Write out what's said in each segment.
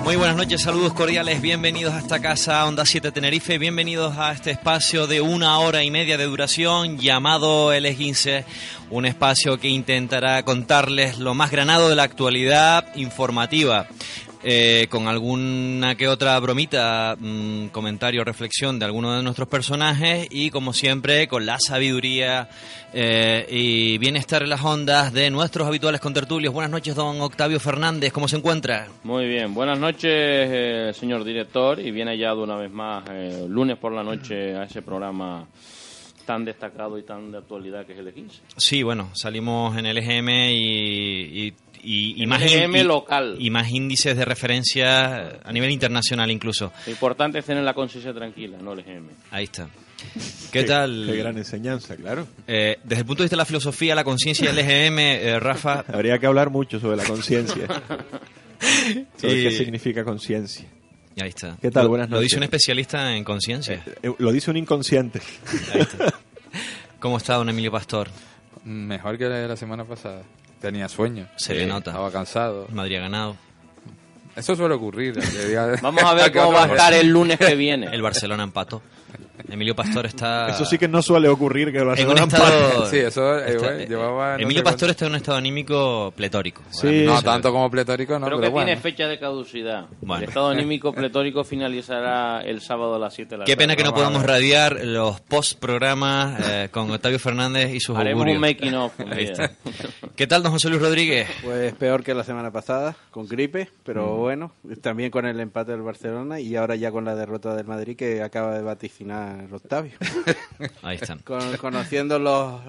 Muy buenas noches, saludos cordiales, bienvenidos a esta casa Onda 7 Tenerife, bienvenidos a este espacio de 1 hora y media de duración llamado El Esguince, un espacio que intentará contarles lo más granado de la actualidad informativa. Con alguna que otra bromita, comentario, reflexión de alguno de nuestros personajes y, como siempre, con la sabiduría y bienestar en las ondas de nuestros habituales contertulios. Buenas noches, don Octavio Fernández, ¿cómo se encuentra? Muy bien, buenas noches, señor director, y bien hallado una vez más lunes por la noche a ese programa tan destacado y tan de actualidad que es el E15. Sí, bueno, salimos en el EGM y más local y más índices de referencia a nivel internacional incluso. Lo importante es tener la conciencia tranquila, no el EGM. Ahí está. ¿Qué tal? Qué gran enseñanza, claro. Desde el punto de vista de la filosofía, la conciencia del EGM, Rafa... Habría que hablar mucho sobre la conciencia. Sobre qué significa conciencia. Ahí está. ¿Qué tal? Buenas noches. Lo dice un especialista en conciencia. Lo dice un inconsciente. Ahí está. ¿Cómo está don Emilio Pastor? Mejor que la semana pasada. Tenía sueño. Se le nota. Estaba cansado. Madrid ha ganado. Eso suele ocurrir. Vamos a ver cómo va a estar el lunes que viene. El Barcelona empató. Emilio Pastor está... Eso sí que no suele ocurrir, que el Barcelona estado... Sí, eso llevaba... Emilio Pastor está en un estado anímico pletórico. Sí, no tanto como pletórico, no, pero que tiene fecha de caducidad. Bueno. El estado anímico pletórico finalizará el sábado a las 7 de la tarde. Qué pena que no podamos radiar los post-programas con Octavio Fernández y sus Haremos augurios. un making of. ¿Qué tal, don José Luis Rodríguez? Pues peor que la semana pasada, con gripe, pero bueno, también con el empate del Barcelona y ahora ya con la derrota del Madrid que acaba de vaticinar Octavio. Ahí están. Conociendo los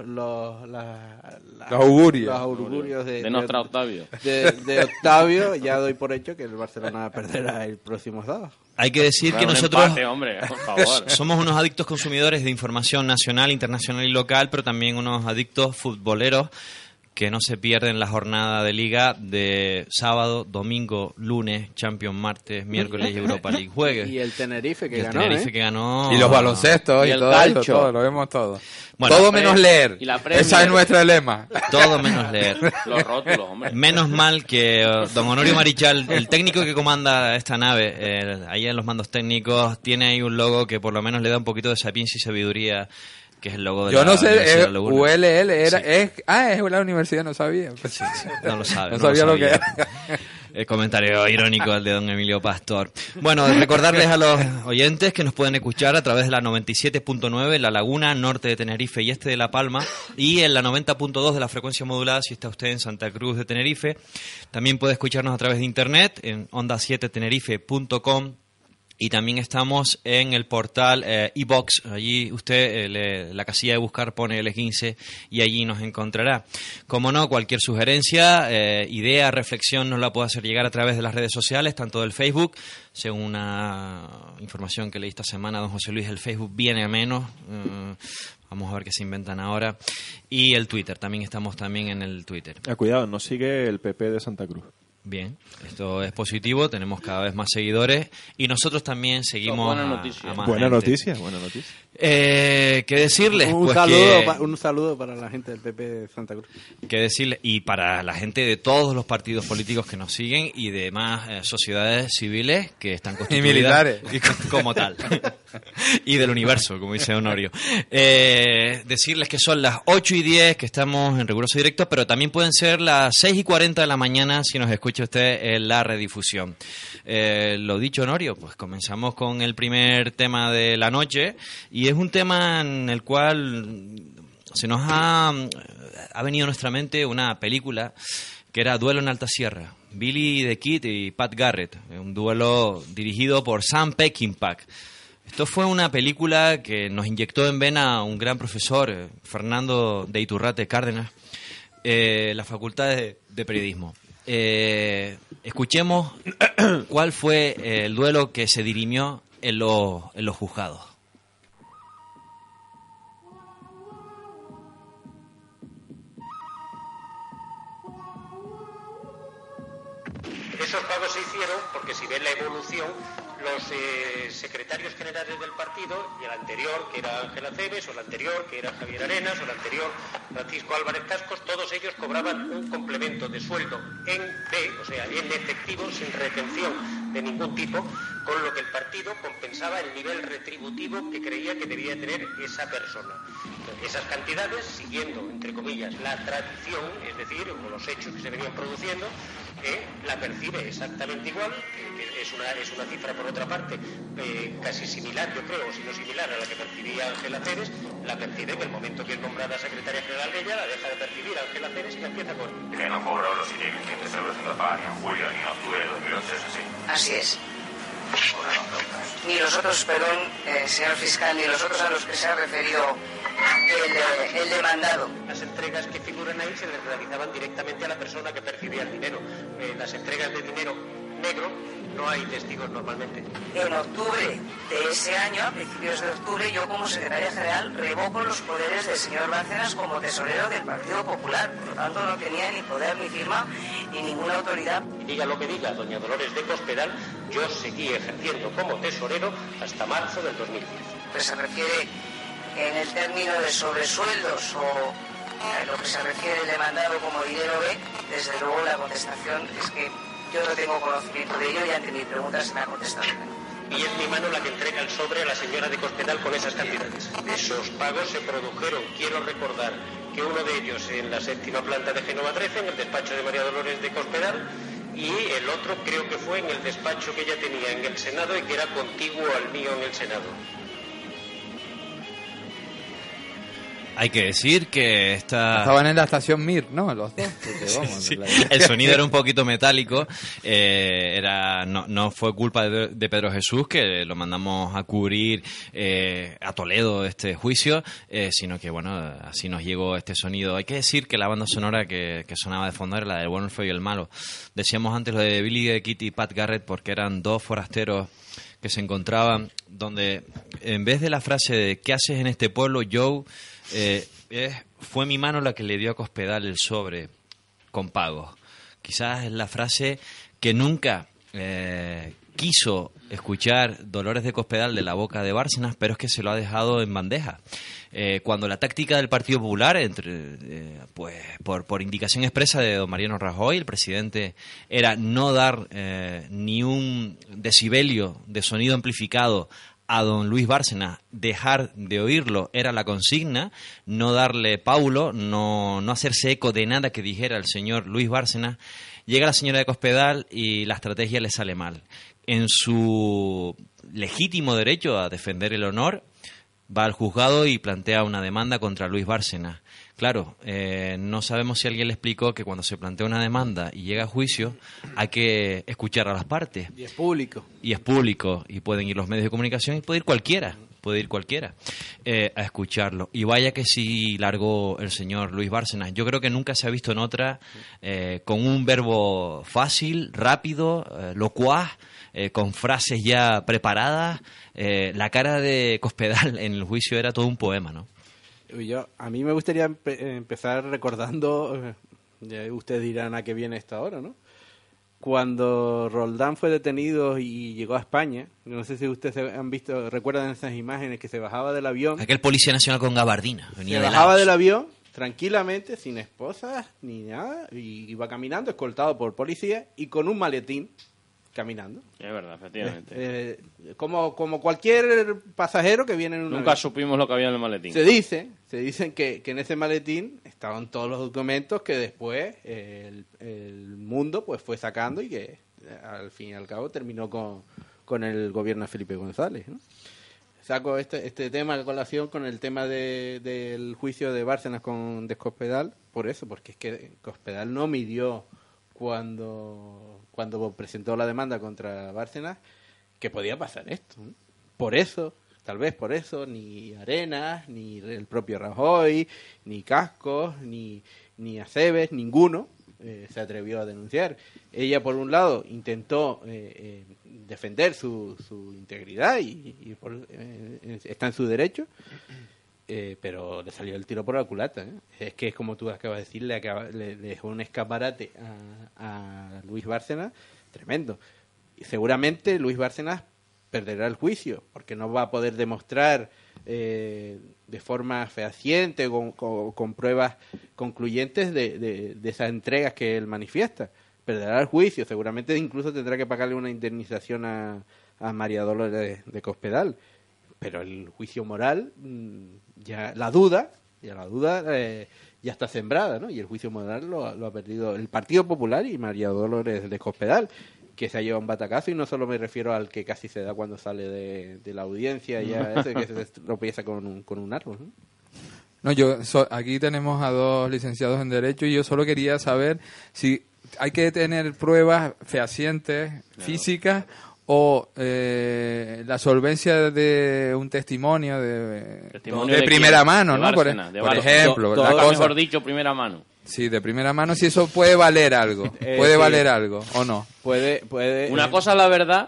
augurios de nuestra Octavio. De Octavio, ya doy por hecho que el Barcelona perderá el próximo sábado. Hay que decir que nosotros empate, hombre, por favor. Somos unos adictos consumidores de información nacional, internacional y local, pero también unos adictos futboleros que no se pierden la jornada de liga de sábado, domingo, lunes, Champions, martes, miércoles y Europa League. Juegue. Y el Tenerife que ganó. Tenerife que ganó. Y los baloncestos y el todo calcio. eso, todo, lo vemos todo. Bueno, todo menos leer. Y la Premier. Ese es nuestro lema. Todo menos leer. Los rótulos, hombre. Menos mal que don Honorio Marichal, el técnico que comanda esta nave, ahí en los mandos técnicos, tiene ahí un logo que por lo menos le da un poquito de sapiencia y sabiduría, que es el logo de Yo la no sé, Universidad de Laguna. ULL era, Sí. es la universidad, no sabía. Sí, no lo sabe. No sabía lo que era. El comentario irónico el de don Emilio Pastor. Bueno, recordarles a los oyentes que nos pueden escuchar a través de la 97.9 en La Laguna, norte de Tenerife y este de La Palma, y en la 90.2 de la frecuencia modulada si está usted en Santa Cruz de Tenerife. También puede escucharnos a través de internet en onda7tenerife.com. Y también estamos en el portal iVox. Allí usted, la casilla de buscar pone el E15 y allí nos encontrará. Como no, cualquier sugerencia, idea, reflexión nos la puede hacer llegar a través de las redes sociales, tanto del Facebook, según una información que leí esta semana, don José Luis, el Facebook viene a menos. Vamos a ver qué se inventan ahora. Y el Twitter, también estamos también en el Twitter. Cuidado, no sigue el PP de Santa Cruz. Bien, esto es positivo, tenemos cada vez más seguidores y nosotros también seguimos buena a noticia. más Buena gente. noticia, buena noticia. ¿Qué decirles? Un Pues saludo para la gente del PP de Santa Cruz. que decirles, y para la gente de todos los partidos políticos que nos siguen y demás sociedades civiles que están constituidas. Y militares. Como tal. Y del universo, como dice Honorio. Decirles que son las 8:10, que estamos en riguroso directo, pero también pueden ser las 6:40 de la mañana si nos escucha usted en la redifusión. Lo dicho, Honorio, pues comenzamos con el primer tema de la noche, y es un tema en el cual se nos ha venido a nuestra mente una película que era Duelo en Alta Sierra. Billy the Kid y Pat Garrett, un duelo dirigido por Sam Peckinpah. Esto fue una película que nos inyectó en vena un gran profesor, Fernando de Iturrate Cárdenas, la Facultad de Periodismo. Escuchemos cuál fue el duelo que se dirimió en los juzgados. Esos pagos se hicieron porque, si ven la evolución, los secretarios generales del partido, y el anterior, que era Ángel Aceves, o el anterior, que era Javier Arenas, o el anterior, Francisco Álvarez Cascos, todos ellos cobraban un complemento de sueldo en B, o sea, en efectivo, sin retención de ningún tipo, con lo que el partido compensaba el nivel retributivo que creía que debía tener esa persona. Esas cantidades, siguiendo, entre comillas, la tradición, es decir, o los hechos que se venían produciendo, la percibe exactamente igual, que es una cifra, por otra parte, casi similar, yo creo, o si no similar a la que percibía Ángela Ceres, la percibe en el momento que es nombrada secretaria general de ella, la deja de percibir Ángela Ceres y la empieza con... Que no cobró los 1.500 euros en total ni en julio ni en octubre de 2011, ¿es así? Así es. Cobraron deudas. Ni los otros, perdón, señor fiscal, ni los otros a los que se ha referido el demandado. Las entregas que figuran ahí se les realizaban directamente a la persona que percibía el dinero. Las entregas de dinero negro no hay testigos normalmente. En octubre de ese año, a principios de octubre, yo como secretaria general revoco los poderes del señor Bárcenas como tesorero del Partido Popular. Por lo tanto, no tenía ni poder, ni firma, ni ninguna autoridad. Diga lo que diga doña Dolores de Cospedal, yo seguí ejerciendo como tesorero hasta marzo del 2010. Pues se refiere en el término de sobresueldos o lo que se refiere el demandado como dinero B, desde luego la contestación es que yo no tengo conocimiento de ello y ante mi pregunta se me ha contestado. Y es mi mano la que entrega el sobre a la señora de Cospedal con esas cantidades. Esos pagos se produjeron, quiero recordar, que uno de ellos en la 7ª planta de Génova 13, en el despacho de María Dolores de Cospedal, y el otro creo que fue en el despacho que ella tenía en el Senado y que era contiguo al mío en el Senado. Hay que decir que Estaban en la estación Mir, ¿no? Los dos. Porque, vamos, sí. El sonido era un poquito metálico. No fue culpa de Pedro Jesús, que lo mandamos a cubrir a Toledo este juicio, sino que, bueno, así nos llegó este sonido. Hay que decir que la banda sonora que sonaba de fondo era la del bueno, el feo y el malo. Decíamos antes lo de Billy the Kid y Pat Garrett porque eran dos forasteros que se encontraban donde, en vez de la frase de ¿qué haces en este pueblo, Joe? Fue mi mano la que le dio a Cospedal el sobre con pagos. Quizás es la frase que nunca quiso escuchar Dolores de Cospedal de la boca de Bárcenas, pero es que se lo ha dejado en bandeja. Cuando la táctica del Partido Popular, por indicación expresa de don Mariano Rajoy, el presidente, era no dar ni un decibelio de sonido amplificado a don Luis Bárcenas, dejar de oírlo era la consigna, no darle paulo, no hacerse eco de nada que dijera el señor Luis Bárcenas. Llega la señora de Cospedal y la estrategia le sale mal. En su legítimo derecho a defender el honor, va al juzgado y plantea una demanda contra Luis Bárcenas. Claro, no sabemos si alguien le explicó que cuando se plantea una demanda y llega a juicio hay que escuchar a las partes. Y es público. Y es público, y pueden ir los medios de comunicación y puede ir cualquiera a escucharlo. Y vaya que sí largó el señor Luis Bárcenas. Yo creo que nunca se ha visto en otra con un verbo fácil, rápido, locuaz, con frases ya preparadas. La cara de Cospedal en el juicio era todo un poema, ¿no? A mí me gustaría empezar recordando, ya ustedes dirán a qué viene esta hora, ¿no? Cuando Roldán fue detenido y llegó a España, no sé si ustedes recuerdan esas imágenes que se bajaba del avión. Aquel policía nacional con gabardina. Se bajaba del avión tranquilamente, sin esposas ni nada, y iba caminando, escoltado por policía y con un maletín caminando. Es verdad, efectivamente. Como cualquier pasajero que viene en un Nunca avión. supimos lo que había en el maletín. Se dicen que en ese maletín estaban todos los documentos que después el mundo pues fue sacando y que al fin y al cabo terminó con el gobierno de Felipe González, ¿no? Saco este tema de colación con el tema del juicio de Bárcenas con de Cospedal, por eso, porque es que Cospedal no midió cuando presentó la demanda contra Bárcenas que podía pasar esto, ¿no? Tal vez por eso, ni Arenas, ni el propio Rajoy, ni Cascos, ni Aceves, ninguno se atrevió a denunciar. Ella, por un lado, intentó defender su integridad y está en su derecho, pero le salió el tiro por la culata, ¿eh? Es que es como tú acabas de decir, le dejó un escaparate a Luis Bárcenas tremendo. Y seguramente Luis Bárcenas perderá el juicio, porque no va a poder demostrar de forma fehaciente o con pruebas concluyentes de esas entregas que él manifiesta. perderá el juicio, seguramente incluso tendrá que pagarle una indemnización a María Dolores de Cospedal, pero el juicio moral, ya la duda ya está sembrada, ¿no? Y el juicio moral lo ha perdido el Partido Popular y María Dolores de Cospedal, que se ha llevado un batacazo, y no solo me refiero al que casi se da cuando sale de la audiencia, ya ese que se tropieza con un árbol, ¿no? No, aquí tenemos a dos licenciados en Derecho y yo solo quería saber si hay que tener pruebas fehacientes, físicas, o la solvencia de un testimonio de primera mano, ¿no? Por ejemplo, mejor dicho, primera mano. Sí, de primera mano, si eso puede valer algo. ¿Puede valer algo o no? Puede. Una cosa es la verdad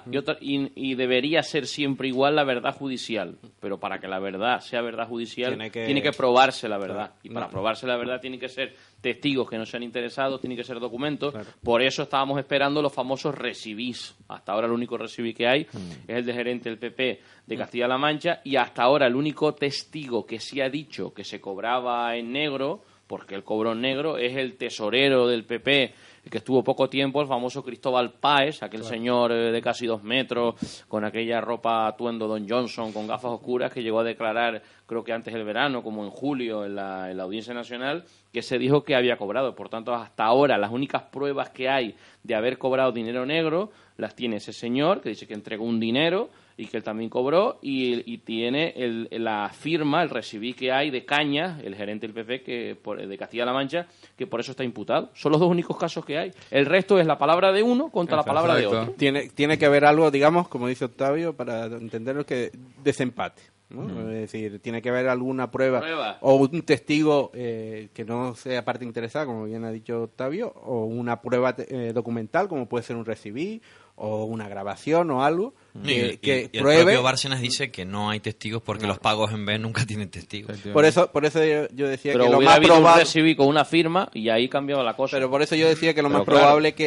y debería ser siempre igual la verdad judicial. Pero para que la verdad sea verdad judicial, tiene que probarse la verdad. Claro. Y para probarse la verdad tiene que ser testigos que no sean interesados, tiene que ser documentos. Claro. Por eso estábamos esperando los famosos recibís. Hasta ahora el único recibí que hay es el de gerente del PP de Castilla-La Mancha, y hasta ahora el único testigo que sí ha dicho que se cobraba en negro, porque el cobro en negro, es el tesorero del PP, que estuvo poco tiempo, el famoso Cristóbal Páez, aquel señor de casi 2 metros, con aquella ropa atuendo Don Johnson, con gafas oscuras, que llegó a declarar, creo que antes del verano, como en julio, en la Audiencia Nacional, que se dijo que había cobrado. Por tanto, hasta ahora, las únicas pruebas que hay de haber cobrado dinero negro las tiene ese señor, que dice que entregó un dinero y que él también cobró, y tiene la firma, el recibí que hay de Cañas, el gerente del PP de Castilla-La Mancha, que por eso está imputado. Son los dos únicos casos que hay. El resto es la palabra de uno contra la palabra de otro. Tiene que haber algo, digamos, como dice Octavio, para entenderlo, que desempate, ¿no? Es decir, tiene que haber alguna prueba. O un testigo que no sea parte interesada, como bien ha dicho Octavio, o una prueba documental, como puede ser un recibí o una grabación o algo que y pruebe. El propio Bárcenas dice que no hay testigos porque los pagos en B nunca tienen testigos. Por eso yo decía pero que lo más probable un recibí con una firma y ahí cambiaba la cosa. Pero por eso yo decía que lo más probable es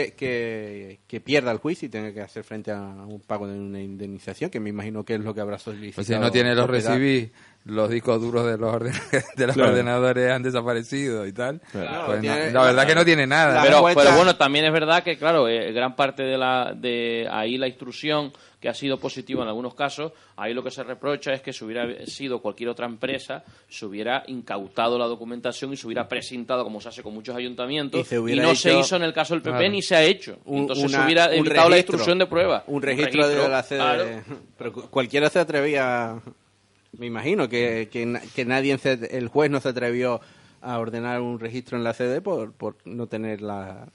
que pierda el juicio y tenga que hacer frente a un pago de una indemnización, que me imagino que es lo que habrá solicitado. Pues si no tiene los recibí, los discos duros de los ordenadores han desaparecido y tal. Claro, pues la verdad que no tiene nada. Pero bueno, también es verdad que, claro, gran parte de ahí la instrucción, que ha sido positiva en algunos casos, ahí lo que se reprocha es que si hubiera sido cualquier otra empresa, se hubiera incautado la documentación y se hubiera presentado, como se hace con muchos ayuntamientos, y no se hizo en el caso del PP, ni se ha hecho. Entonces se hubiera evitado la instrucción de prueba. Un registro de la sede. Claro. Pero cualquiera se atrevía. Me imagino que nadie, el juez no se atrevió a ordenar un registro en la sede por no tener la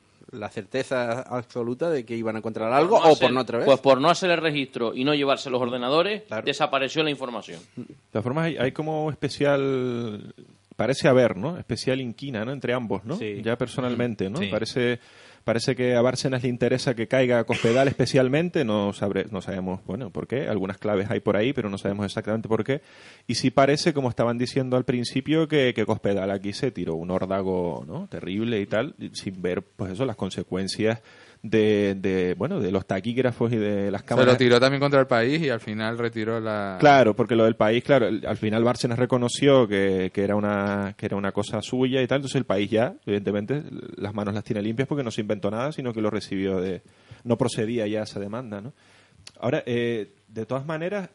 certeza absoluta de que iban a encontrar algo por no atrever. Pues por no hacer el registro y no llevarse los ordenadores, desapareció la información. De todas formas, hay como especial, parece haber, ¿no? Especial inquina, ¿no? Entre ambos, ¿no? Sí. Ya personalmente, ¿no? Sí. Parece que a Bárcenas le interesa que caiga a Cospedal especialmente, no sabemos, bueno, por qué, algunas claves hay por ahí, pero no sabemos exactamente por qué. Y sí parece, como estaban diciendo al principio, que Cospedal aquí se tiró un órdago, ¿no? Terrible y tal, sin ver, pues eso, las consecuencias de los taquígrafos y de las cámaras. Se lo tiró también contra el país y al final retiró la... Claro, porque lo del país, claro, al final Bárcenas reconoció que era una cosa suya y tal, entonces el país ya, evidentemente, las manos las tiene limpias porque no se inventó nada, sino que lo recibió no procedía ya esa demanda, ¿no? Ahora, de todas maneras,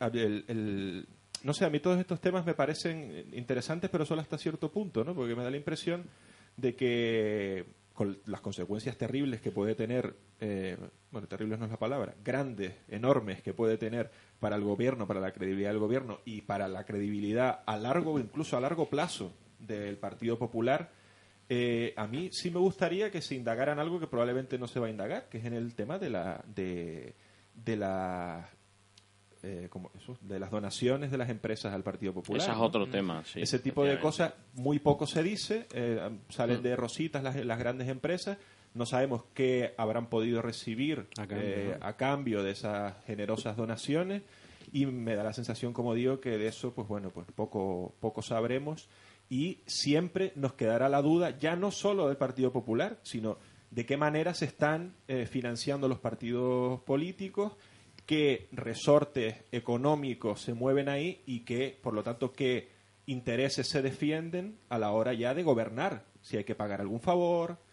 no sé, a mí todos estos temas me parecen interesantes, pero solo hasta cierto punto, ¿no? Porque me da la impresión de que con las consecuencias terribles que puede tener, terribles no es la palabra, grandes, enormes que puede tener para el gobierno, para la credibilidad del gobierno y para la credibilidad incluso a largo plazo del Partido Popular, a mí sí me gustaría que se indagara en algo que probablemente no se va a indagar, que es en el tema de las donaciones de las empresas al Partido Popular. Ese es otro tema, sí. Ese tipo de cosas muy poco se dice, salen de rositas las grandes empresas, no sabemos qué habrán podido recibir a cambio de esas generosas donaciones, y me da la sensación, como digo, que de eso pues poco sabremos, y siempre nos quedará la duda, ya no solo del Partido Popular, sino de qué manera se están financiando los partidos políticos, qué resortes económicos se mueven ahí y por lo tanto, qué intereses se defienden a la hora ya de gobernar. Si hay que pagar algún favor,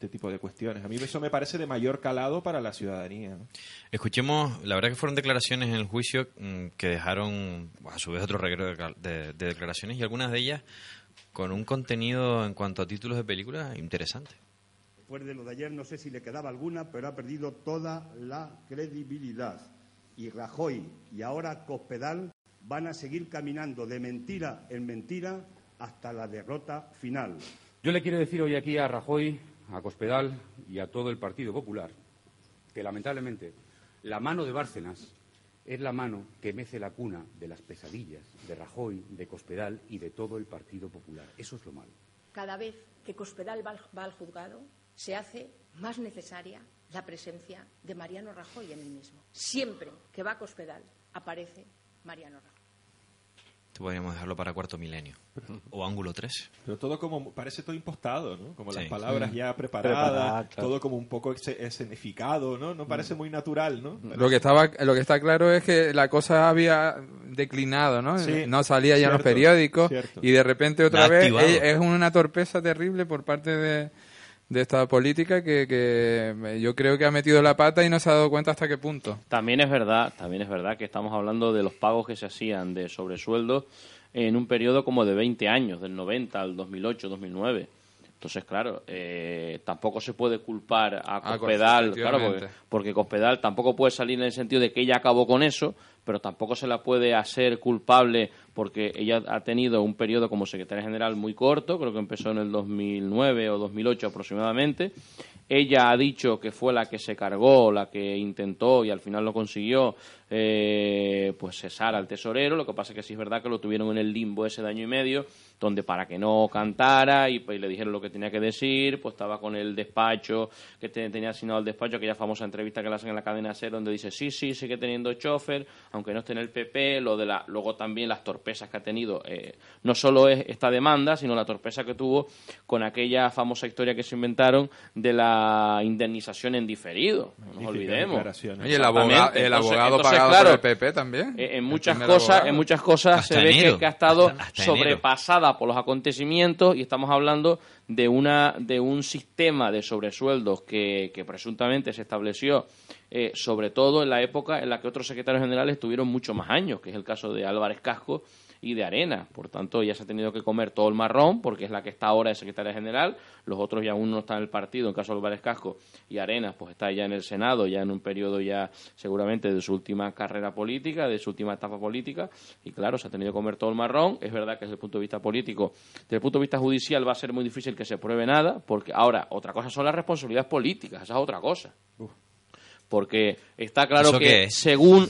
este tipo de cuestiones. A mí eso me parece de mayor calado para la ciudadanía, ¿no? Escuchemos, la verdad que fueron declaraciones en el juicio que dejaron a su vez otro reguero de declaraciones, y algunas de ellas con un contenido en cuanto a títulos de películas interesante. Después de lo de ayer no sé si le quedaba alguna, pero ha perdido toda la credibilidad. Y Rajoy y ahora Cospedal van a seguir caminando de mentira en mentira hasta la derrota final. Yo le quiero decir hoy aquí a Rajoy, a Cospedal y a todo el Partido Popular que lamentablemente la mano de Bárcenas es la mano que mece la cuna de las pesadillas de Rajoy, de Cospedal y de todo el Partido Popular. Eso es lo malo. Cada vez que Cospedal va al juzgado, se hace más necesaria la presencia de Mariano Rajoy en el mismo. Siempre que va a Cospedal, aparece Mariano Rajoy. Podríamos dejarlo para Cuarto Milenio o Ángulo 3. Pero todo como parece todo impostado, ¿no? Como las Sí. palabras ya preparadas, todo como un poco escenificado, ¿no? No parece muy natural, ¿no? Lo que está claro es que la cosa había declinado, ¿no? Sí, No salía ya en los cierto, periódicos cierto. y de repente La otra ha vez activado. es una torpeza terrible por parte de esta política que yo creo que ha metido la pata y no se ha dado cuenta hasta qué punto. También es verdad que estamos hablando de los pagos que se hacían de sobresueldos en un periodo como de 20 años, del 90 al 2008, 2009. Entonces, claro, tampoco se puede culpar a Cospedal, claro, porque Cospedal tampoco puede salir en el sentido de que ella acabó con eso, pero tampoco se la puede hacer culpable porque ella ha tenido un periodo como secretaria general muy corto, creo que empezó en el 2009 o 2008 aproximadamente. Ella ha dicho que fue la que se cargó, la que intentó y al final lo consiguió, pues cesar al tesorero. Lo que pasa es que sí es verdad que lo tuvieron en el limbo ese de año y medio, donde para que no cantara y le dijeron lo que tenía que decir, pues estaba con el despacho, que tenía asignado el despacho, aquella famosa entrevista que le hacen en la cadena SER, donde dice sí, sigue teniendo chofer, aunque no esté en el PP, luego también las torpezas que ha tenido, no solo es esta demanda, sino la torpeza que tuvo con aquella famosa historia que se inventaron de la indemnización en diferido, no nos olvidemos. Y el abogado pagado claro, por el PP también. En muchas cosas se ve que ha estado sobrepasada por los acontecimientos, y estamos hablando de un sistema de sobresueldos que presuntamente se estableció sobre todo en la época en la que otros secretarios generales tuvieron mucho más años, que es el caso de Álvarez Cascos y de Arenas. Por tanto, ella se ha tenido que comer todo el marrón, porque es la que está ahora de secretaria general. Los otros ya aún no están en el partido, en el caso de Álvarez Cascos y Arenas, pues está ya en el Senado, ya en un periodo ya seguramente de su última carrera política, de su última etapa política, y claro, se ha tenido que comer todo el marrón. Es verdad que desde el punto de vista político, desde el punto de vista judicial va a ser muy difícil que se pruebe nada, porque ahora, otra cosa son las responsabilidades políticas, esa es otra cosa. Porque está claro que según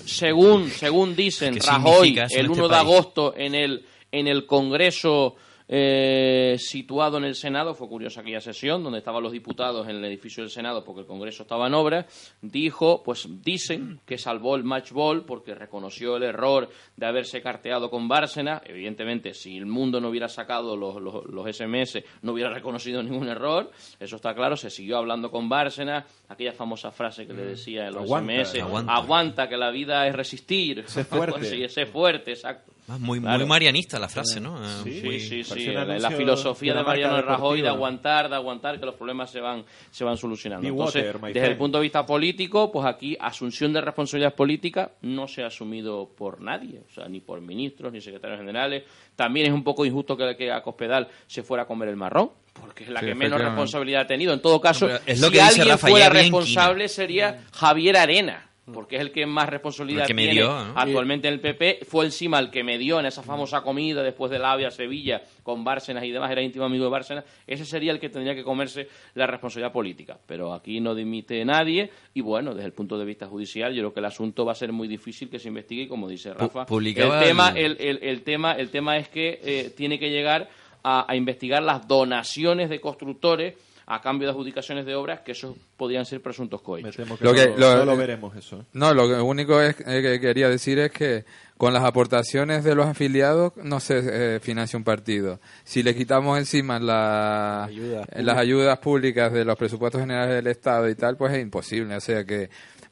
dicen Rajoy el 1 de agosto en el Congreso situado en el Senado, fue curiosa aquella sesión donde estaban los diputados en el edificio del Senado porque el Congreso estaba en obra, dicen que salvó el match ball porque reconoció el error de haberse carteado con Bárcenas. Evidentemente, si el Mundo no hubiera sacado los SMS, no hubiera reconocido ningún error, eso está claro. Se siguió hablando con Bárcenas, aquella famosa frase que le decía en los SMS, aguanta que la vida es resistir, sé fuerte. Sí, sé fuerte, exacto. Muy marianista la frase, ¿no? Sí. La filosofía de Mariano Rajoy de aguantar, que los problemas se van solucionando. Entonces, desde el punto de vista político, pues aquí asunción de responsabilidad política no se ha asumido por nadie, o sea, ni por ministros, ni secretarios generales. También es un poco injusto que a Cospedal se fuera a comer el marrón, porque es la que menos responsabilidad ha tenido. En todo caso, si alguien fuera responsable sería Javier Arenas, porque es el que más responsabilidad tiene actualmente en el PP. Fue encima el que medió en esa famosa comida después del AVE a Sevilla con Bárcenas y demás, era íntimo amigo de Bárcenas. Ese sería el que tendría que comerse la responsabilidad política, pero aquí no dimite nadie. Y bueno, desde el punto de vista judicial, yo creo que el asunto va a ser muy difícil que se investigue, y como dice Rafa, el tema es que tiene que llegar a investigar las donaciones de constructores a cambio de adjudicaciones de obras, que esos podrían ser presuntos cohetes. No lo veremos eso. No, lo único que quería decir es que con las aportaciones de los afiliados no se financia un partido. Si le quitamos encima las ayudas públicas de los presupuestos generales del Estado y tal, pues es imposible. O sea que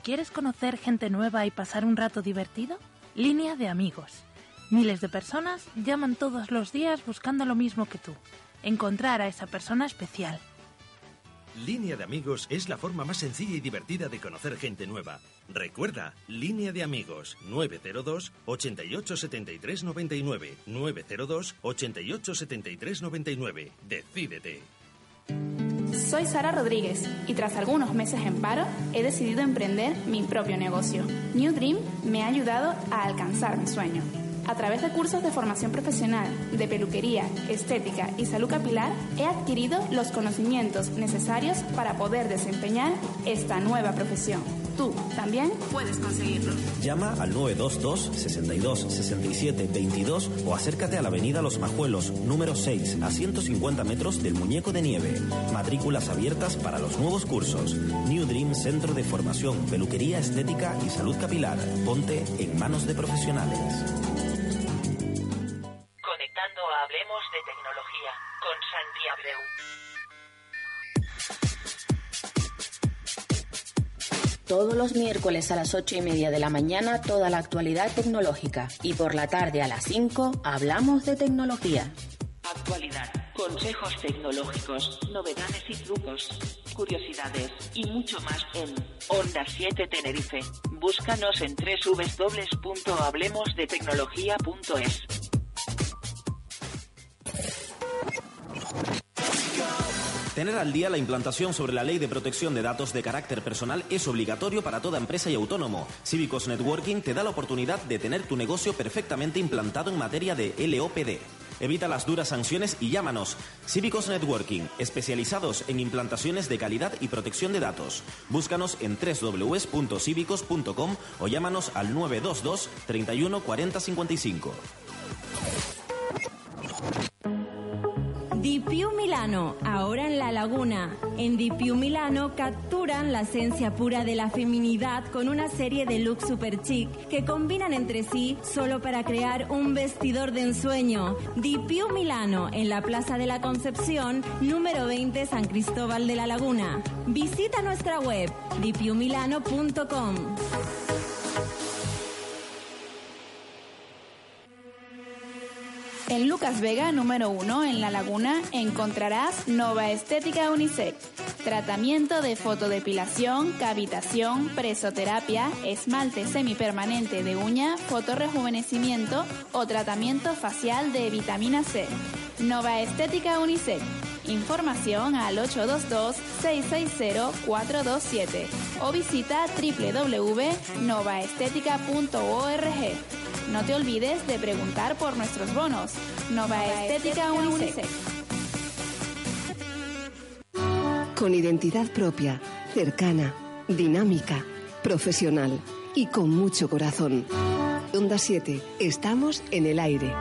¿Quieres conocer gente nueva y pasar un rato divertido? Línea de amigos. Miles de personas llaman todos los días buscando lo mismo que tú. Encontrar a esa persona especial. Línea de amigos es la forma más sencilla y divertida de conocer gente nueva. Recuerda, Línea de amigos 902 88 73 99 902 88 73 99. Decídete. Soy Sara Rodríguez y tras algunos meses en paro he decidido emprender mi propio negocio. New Dream me ha ayudado a alcanzar mi sueño. A través de cursos de formación profesional, de peluquería, estética y salud capilar, he adquirido los conocimientos necesarios para poder desempeñar esta nueva profesión. Tú también puedes conseguirlo. Llama al 922 62 67 22 o acércate a la avenida Los Majuelos, número 6, a 150 metros del Muñeco de Nieve. Matrículas abiertas para los nuevos cursos. New Dream Centro de Formación, Peluquería, Estética y Salud Capilar. Ponte en manos de profesionales. Conectando a Hablemos de Tecnología con Santi Abreu. Todos los miércoles a las 8:30 de la mañana toda la actualidad tecnológica y por la tarde a las 5 hablamos de tecnología. Actualidad, consejos tecnológicos, novedades y trucos, curiosidades y mucho más en Onda 7 Tenerife. Búscanos en www.hablemosdetecnología.es. Tener al día la implantación sobre la Ley de Protección de Datos de Carácter Personal es obligatorio para toda empresa y autónomo. Cívicos Networking te da la oportunidad de tener tu negocio perfectamente implantado en materia de LOPD. Evita las duras sanciones y llámanos. Cívicos Networking, especializados en implantaciones de calidad y protección de datos. Búscanos en www.cívicos.com o llámanos al 922 31 40 55. Di Più Milano, ahora en La Laguna. En Di Più Milano capturan la esencia pura de la feminidad con una serie de looks super chic que combinan entre sí solo para crear un vestidor de ensueño. Di Più Milano, en la Plaza de la Concepción, número 20, San Cristóbal de La Laguna. Visita nuestra web, dipiumilano.com. En Lucas Vega, número 1, en La Laguna, encontrarás Nova Estética Unisex. Tratamiento de fotodepilación, cavitación, presoterapia, esmalte semipermanente de uña, fotorrejuvenecimiento o tratamiento facial de vitamina C. Nova Estética Unisex. Información al 822-660-427 o visita www.novaestetica.org. No te olvides de preguntar por nuestros bonos. Nova Estética Unisex. Con identidad propia, cercana, dinámica, profesional y con mucho corazón. Onda 7, estamos en el aire.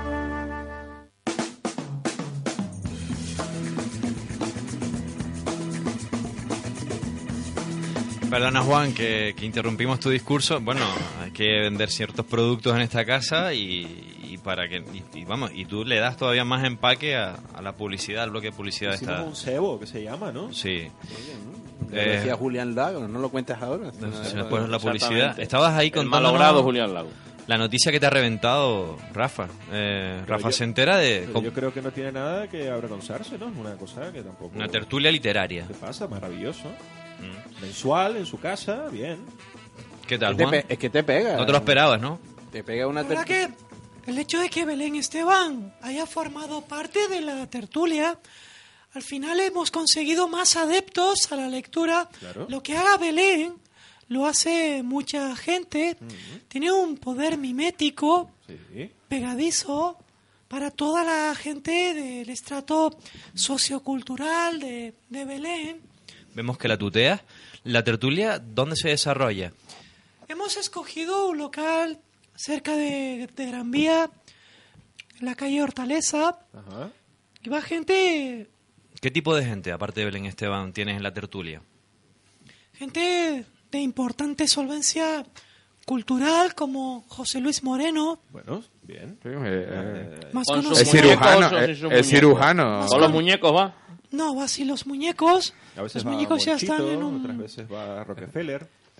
Perdona, Juan, que interrumpimos tu discurso. Bueno, hay que vender ciertos productos en esta casa y para que vamos, y tú le das todavía más empaque a la publicidad, al bloque de publicidad. Hicimos un cebo que se llama, ¿no? Sí. Decía Julián Lago, no lo cuentes ahora. Después la publicidad. Estabas ahí con malogrado Julián Lago. La noticia que te ha reventado, Rafa. Rafa se entera de... Yo creo que no tiene nada que avergonzarse, ¿no? Es una cosa que tampoco... Una tertulia literaria. ¿Qué pasa? Maravilloso. Mensual, en su casa, bien. ¿Qué tal, Juan? Es que te pega. No te lo esperabas, ¿no? Te pega una tertulia. Que el hecho de que Belén Esteban haya formado parte de la tertulia, al final hemos conseguido más adeptos a la lectura. Claro. Lo que haga Belén lo hace mucha gente. Tiene un poder mimético, pegadizo, para toda la gente del estrato sociocultural de Belén. Vemos que la tutea. ¿La tertulia dónde se desarrolla? Hemos escogido un local cerca de Gran Vía, en la calle Hortaleza. Ajá. Y va gente... ¿Qué tipo de gente, aparte de Belén Esteban, tienes en la tertulia? Gente de importante solvencia cultural, como José Luis Moreno. Bueno, bien. Más es conocido. cirujano. Con los muñecos va. No, va así los muñecos. A veces los muñecos ya Monchito, están en un... otras veces va Rockefeller.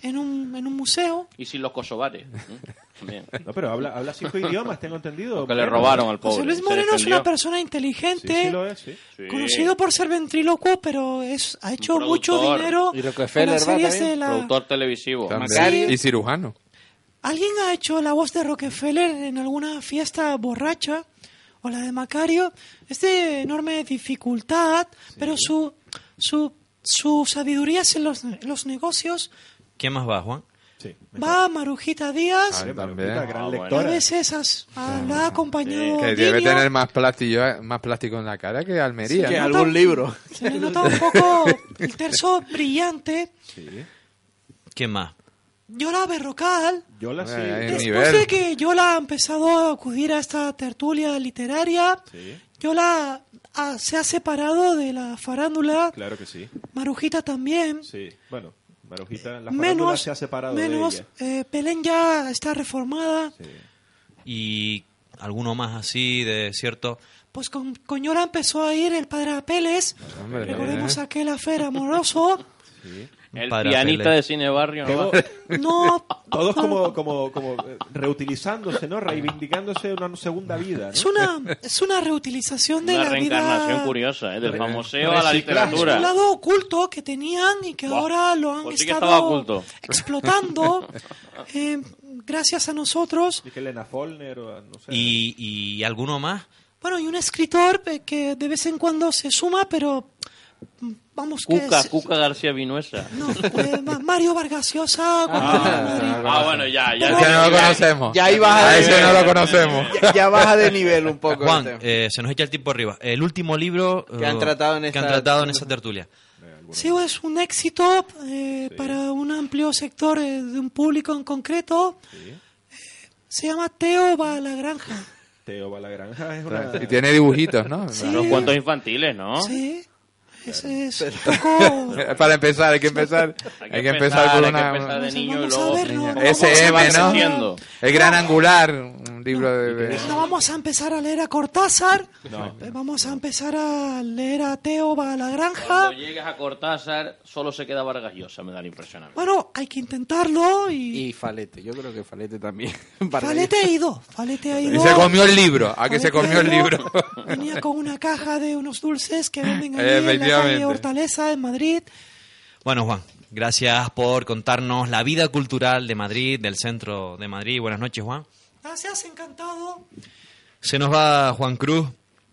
en un museo. Y sin los kosovares. También. No, pero habla 5 idiomas, tengo entendido. Que le robaron al pobre. José Luis Moreno es una persona inteligente, Sí, lo es, sí. conocido por ser ventrílocuo, pero ha hecho mucho dinero Y con las series de la... Productor televisivo. Y cirujano. ¿Alguien ha hecho la voz de Rockefeller en alguna fiesta borracha? O la de Macario. Es de enorme dificultad, pero su sabiduría en los negocios. ¿Quién más va, Juan? Sí. Va Marujita Díaz. También. Gran A veces la ha acompañado Que debe Dinio. tener más plástico en la cara que Almería. Que ¿no? algún libro. Se le nota un poco el terzo brillante. ¿Quién más? Yola Berrocal. Yola sí. Después de que Yola ha empezado a acudir a esta tertulia literaria, Yola se ha separado de la farándula. Claro que sí. Marujita también. Sí, bueno, Marujita, la farándula se ha separado de ella. Pelén ya está reformada. ¿Y alguno más así de cierto? Pues con Yola empezó a ir el padre Apeles. Hombre. Recordemos aquel afer amoroso. El Para pianista Pelé. de Cine Barrio. No. Todos como reutilizándose, ¿no? Reivindicándose una segunda vida, ¿no? Es una reutilización de Una la reencarnación vida. curiosa, del famoseo a la Es literatura. un lado oculto que tenían y que ahora lo han Pues sí que estaba estado oculto. explotando gracias a nosotros. Y que Elena Follner o no sé. ¿Y alguno más? Bueno, y un escritor que de vez en cuando se suma, pero vamos que Cuca García Vinuesa. Mario Vargas Llosa. Bueno, ya. Es que no lo conocemos. Ya ahí baja A de ese nivel. no lo conocemos. Ya baja de nivel un poco. Juan, se nos echa el tiempo arriba. El último libro Que han tratado en esa tertulia. Sí, es un éxito para un amplio sector de un público en concreto. Se llama Teo va a la granja. Teo va a la granja es una... Y tiene dibujitos, ¿no? Sí. Unos cuentos infantiles, ¿no? Sí. Ese es un poco... Para empezar, hay que empezar por una... de niño y luego... SM, ¿no? El Gran Angular, un libro de... No vamos a empezar a leer a Cortázar, vamos a empezar a leer a Teo va a la granja. Cuando llegues a Cortázar, solo se queda Vargas Llosa, me da la impresión a mí. Bueno, hay que intentarlo Y Falete, yo creo que Falete también. Falete ha ido. Y se comió el libro, ¿a qué se comió el libro? Venía con una caja de unos dulces que venden allí en la calle Hortaleza, en Madrid. Bueno, Juan, gracias por contarnos la vida cultural de Madrid, del centro de Madrid. Buenas noches, Juan. Gracias, encantado. Se nos va Juan Cruz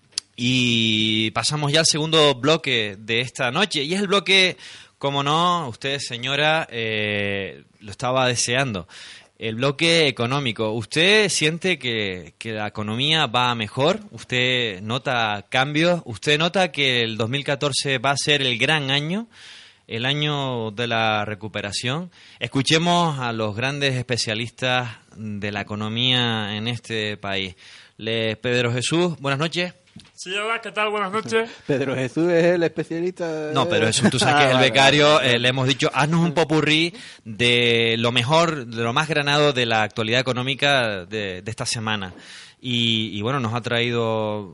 y pasamos ya al segundo bloque de esta noche. Y es el bloque, como no, usted, señora, lo estaba deseando. El bloque económico. ¿Usted siente que la economía va mejor? ¿Usted nota cambios? ¿Usted nota que el 2014 va a ser el gran año? El año de la recuperación. Escuchemos a los grandes especialistas de la economía en este país. Pedro Jesús, buenas noches. Sí, hola, ¿qué tal? Buenas noches. Pedro Jesús es el especialista. No, Pedro Jesús, tú sabes que es el becario. Le hemos dicho, haznos un popurrí de lo mejor, de lo más granado de la actualidad económica de esta semana. Y bueno, nos ha traído...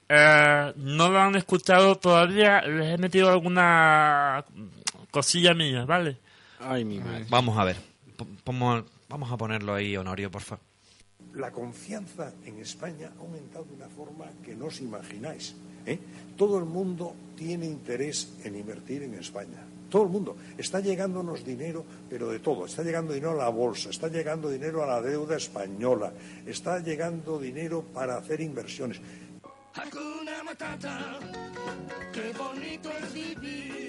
No lo han escuchado todavía, les he metido alguna cosilla mía, ¿vale? Ay, mi madre. Vamos a ver, vamos a ponerlo ahí, Honorio, por favor. La confianza en España ha aumentado de una forma que no os imagináis. Todo el mundo tiene interés en invertir en España. Todo el mundo. Está llegándonos dinero, pero de todo. Está llegando dinero a la bolsa, está llegando dinero a la deuda española, está llegando dinero para hacer inversiones. Hakuna Matata, qué bonito es vivir.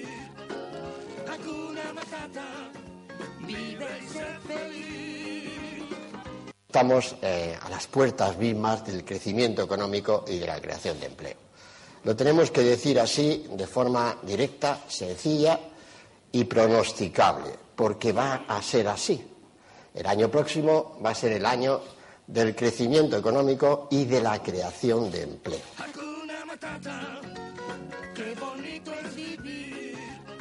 Hakuna Matata, vive y ser feliz. Estamos a las puertas mismas del crecimiento económico y de la creación de empleo. Lo tenemos que decir así, de forma directa, sencilla y pronosticable, porque va a ser así. El año próximo va a ser el año del crecimiento económico y de la creación de empleo. Hakuna Matata, qué bonito es vivir.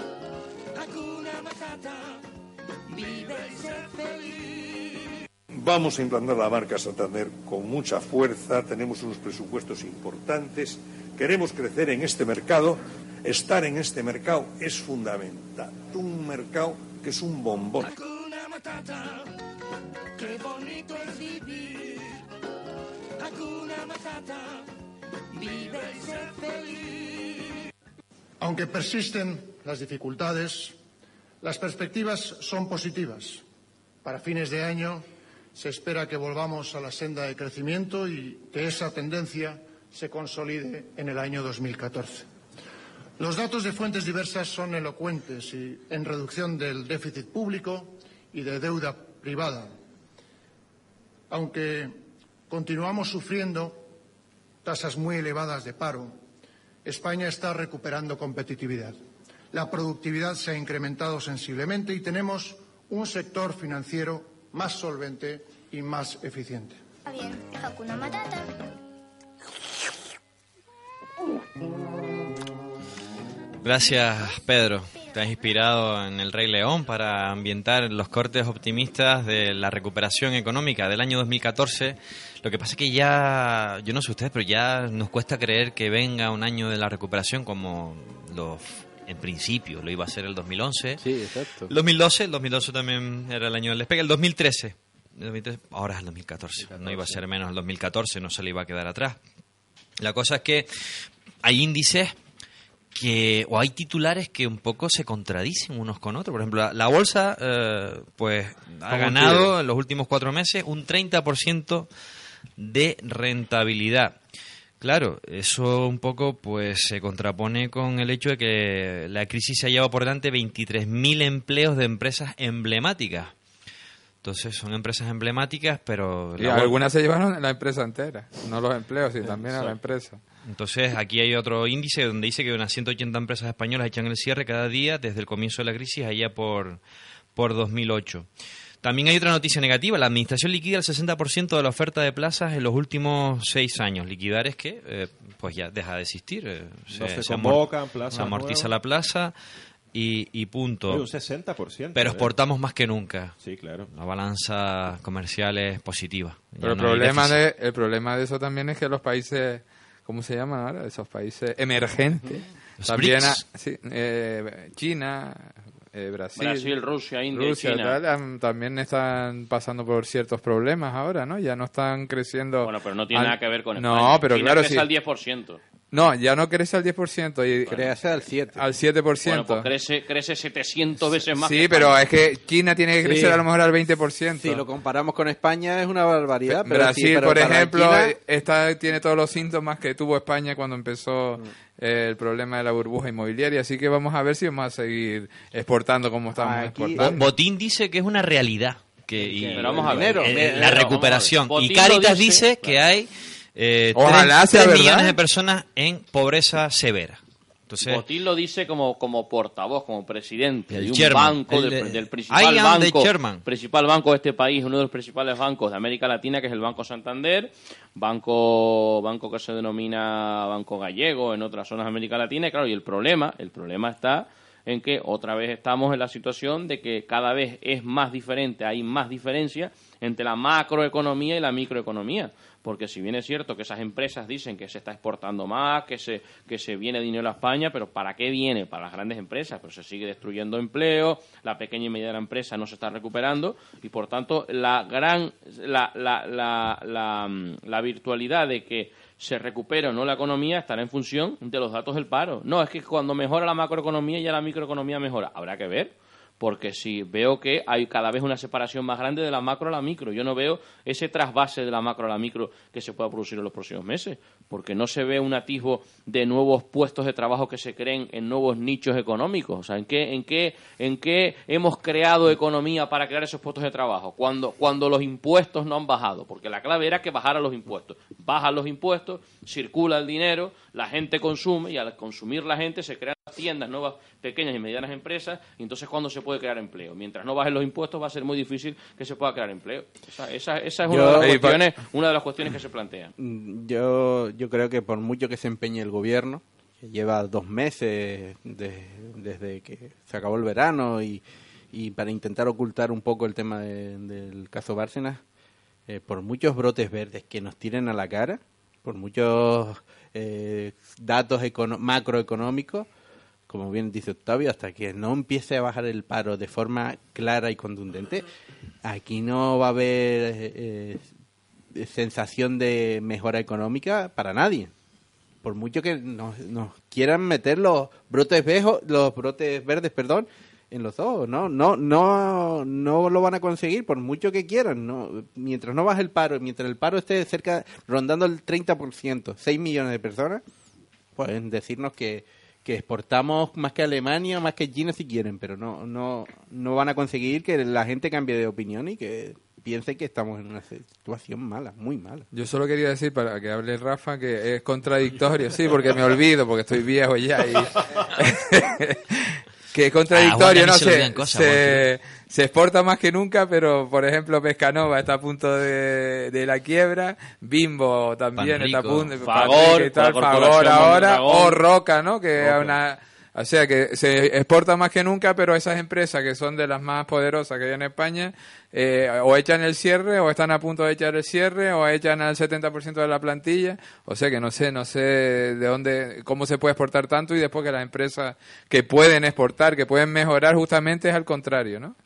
Hakuna Matata, vive y ser feliz. Vamos a implantar la marca Santander con mucha fuerza, tenemos unos presupuestos importantes, queremos crecer en este mercado, estar en este mercado es fundamental, un mercado que es un bombón. Hakuna Matata, qué bonito es vivir. Hakuna Matata, vive y sé feliz. Aunque persisten las dificultades, las perspectivas son positivas. Para fines de año se espera que volvamos a la senda de crecimiento y que esa tendencia se consolide en el año 2014. Los datos de fuentes diversas son elocuentes y en reducción del déficit público y de deuda privada. Aunque continuamos sufriendo tasas muy elevadas de paro, España está recuperando competitividad. La productividad se ha incrementado sensiblemente y tenemos un sector financiero más solvente y más eficiente. Bien, Hakuna Matata. Gracias, Pedro. Te has inspirado en El Rey León para ambientar los cortes optimistas de la recuperación económica del año 2014. Lo que pasa es que ya, yo no sé ustedes, pero ya nos cuesta creer que venga un año de la recuperación como en principio lo iba a ser el 2011. Sí, exacto. El 2012 también era el año del despegue. El 2013, ahora es el 2014. No iba a ser menos el 2014, no se le iba a quedar atrás. La cosa es que hay índices o hay titulares que un poco se contradicen unos con otros. Por ejemplo, la bolsa ha ganado en los últimos 4 meses un 30% de rentabilidad. Claro, eso un poco se contrapone con el hecho de que la crisis se ha llevado por delante 23.000 empleos de empresas emblemáticas. Entonces son empresas emblemáticas, pero... Y algunas se llevaron la empresa entera, no los empleos, sino también a la empresa. Entonces aquí hay otro índice donde dice que unas 180 empresas españolas echan el cierre cada día desde el comienzo de la crisis allá por 2008. También hay otra noticia negativa. La administración liquida el 60% de la oferta de plazas en los últimos 6 años. Liquidar es que ya deja de existir. Se convocan plazas se amortiza la plaza y punto. Un 60%. Pero exportamos más que nunca. Sí, claro. La balanza comercial es positiva. Pero el problema de eso también es que los países, ¿cómo se llaman ahora? Esos países emergentes. También China... Brasil, Rusia, India, China. También están pasando por ciertos problemas ahora, ¿no? Ya no están creciendo... Bueno, pero no tiene nada que ver con España. No, pero China claro, crece al 10%. No, ya no crece al 10%. Crece al 7%. Al 7%. Bueno, pues crece 700 veces más. Sí, pero es que China tiene que crecer a lo mejor al 20%. Si lo comparamos con España es una barbaridad. Brasil, por ejemplo, tiene todos los síntomas que tuvo España cuando empezó el problema de la burbuja inmobiliaria. Así que vamos a ver si vamos a seguir exportando como estamos exportando. Botín dice que es una realidad. Pero vamos a ver. La recuperación. Y Cáritas dice que hay... Ojalá 3 millones de personas en pobreza severa. Entonces, Botín lo dice como portavoz, como presidente de un chairman, banco, del principal banco de este país, uno de los principales bancos de América Latina, que es el Banco Santander, banco que se denomina Banco Gallego en otras zonas de América Latina. Y claro, y el problema está en que otra vez estamos en la situación de que cada vez es más diferente, hay más diferencia entre la macroeconomía y la microeconomía. Porque si bien es cierto que esas empresas dicen que se está exportando más, que se viene dinero a España, pero ¿para qué viene? Para las grandes empresas, pero se sigue destruyendo empleo, la pequeña y mediana empresa no se está recuperando y por tanto la virtualidad de que se recupere o no la economía estará en función de los datos del paro. No, es que cuando mejora la macroeconomía ya la microeconomía mejora. Habrá que ver. Porque si veo que hay cada vez una separación más grande de la macro a la micro, yo no veo ese trasvase de la macro a la micro que se pueda producir en los próximos meses, porque no se ve un atisbo de nuevos puestos de trabajo que se creen en nuevos nichos económicos. O sea, ¿en qué hemos creado economía para crear esos puestos de trabajo? Cuando los impuestos no han bajado, porque la clave era que bajaran los impuestos. Bajan los impuestos, circula el dinero, la gente consume y al consumir la gente se crean tiendas, nuevas pequeñas y medianas empresas, y entonces ¿cuándo se puede crear empleo? Mientras no bajen los impuestos va a ser muy difícil que se pueda crear empleo. Esa es una de las cuestiones que se plantean. Yo creo que por mucho que se empeñe el gobierno, que lleva 2 meses desde que se acabó el verano y para intentar ocultar un poco el tema del caso Bárcenas, por muchos brotes verdes que nos tiren a la cara, por muchos datos macroeconómicos, como bien dice Octavio, hasta que no empiece a bajar el paro de forma clara y contundente, aquí no va a haber sensación de mejora económica para nadie. Por mucho que nos quieran meter los brotes verdes, en los ojos, no lo van a conseguir por mucho que quieran, no. Mientras no baje el paro, mientras el paro esté cerca, rondando el 30%, 6 millones de personas, pueden decirnos que exportamos más que Alemania, más que China si quieren, pero no van a conseguir que la gente cambie de opinión y que piense que estamos en una situación mala, muy mala. Yo solo quería decir, para que hable Rafa, que es contradictorio, sí, porque me olvido, porque estoy viejo ya y... que es contradictorio, bueno, no sé, se exporta más que nunca, pero por ejemplo Pescanova está a punto de la quiebra, Bimbo también está a punto, Fagor ahora, o Roca, ¿no? Que es una, o sea que se exporta más que nunca, pero esas empresas que son de las más poderosas que hay en España, o echan el cierre, o están a punto de echar el cierre, o echan al 70% de la plantilla, o sea que no sé de dónde, cómo se puede exportar tanto y después que las empresas que pueden exportar, que pueden mejorar, justamente es al contrario, ¿no?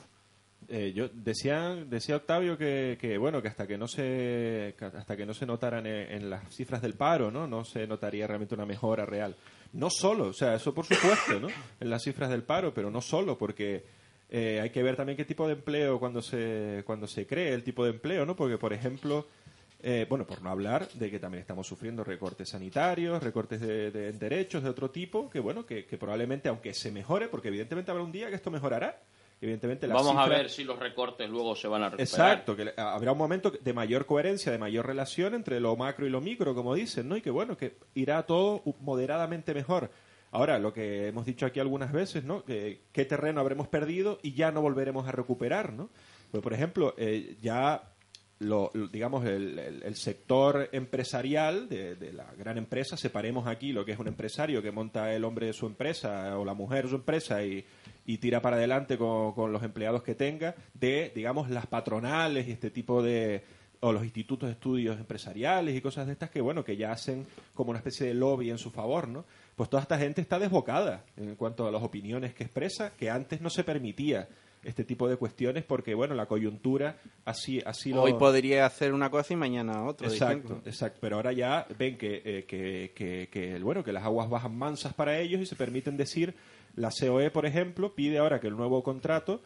Yo decía Octavio que bueno, que hasta que no se notaran en las cifras del paro, no se notaría realmente una mejora real. No solo, o sea, eso por supuesto, ¿no? En las cifras del paro, pero no solo, porque hay que ver también qué tipo de empleo cuando se cree el tipo de empleo, ¿no? Porque, por ejemplo, bueno, por no hablar de que también estamos sufriendo recortes sanitarios, recortes de derechos de otro tipo, que bueno, que probablemente, aunque se mejore, porque evidentemente habrá un día que esto mejorará. Evidentemente vamos a ver si los recortes luego se van a recuperar. Exacto, que habrá un momento de mayor coherencia, de mayor relación entre lo macro y lo micro, como dicen, ¿no? Y que bueno, que irá todo moderadamente mejor. Ahora, lo que hemos dicho aquí algunas veces, ¿no? ¿Qué terreno habremos perdido y ya no volveremos a recuperar, ¿no? Pues, por ejemplo, ya digamos el sector empresarial de la gran empresa, separemos aquí lo que es un empresario que monta el hombre de su empresa o la mujer de su empresa y tira para adelante con los empleados que tenga, de, digamos, las patronales y este tipo o los institutos de estudios empresariales y cosas de estas que, bueno, que ya hacen como una especie de lobby en su favor, ¿no? Pues toda esta gente está desbocada en cuanto a las opiniones que expresa, que antes no se permitía este tipo de cuestiones porque, bueno, la coyuntura así lo... Hoy podría hacer una cosa y mañana otra. Exacto, pero ahora ya ven que las aguas bajan mansas para ellos y se permiten decir. La COE, por ejemplo, pide ahora que el nuevo contrato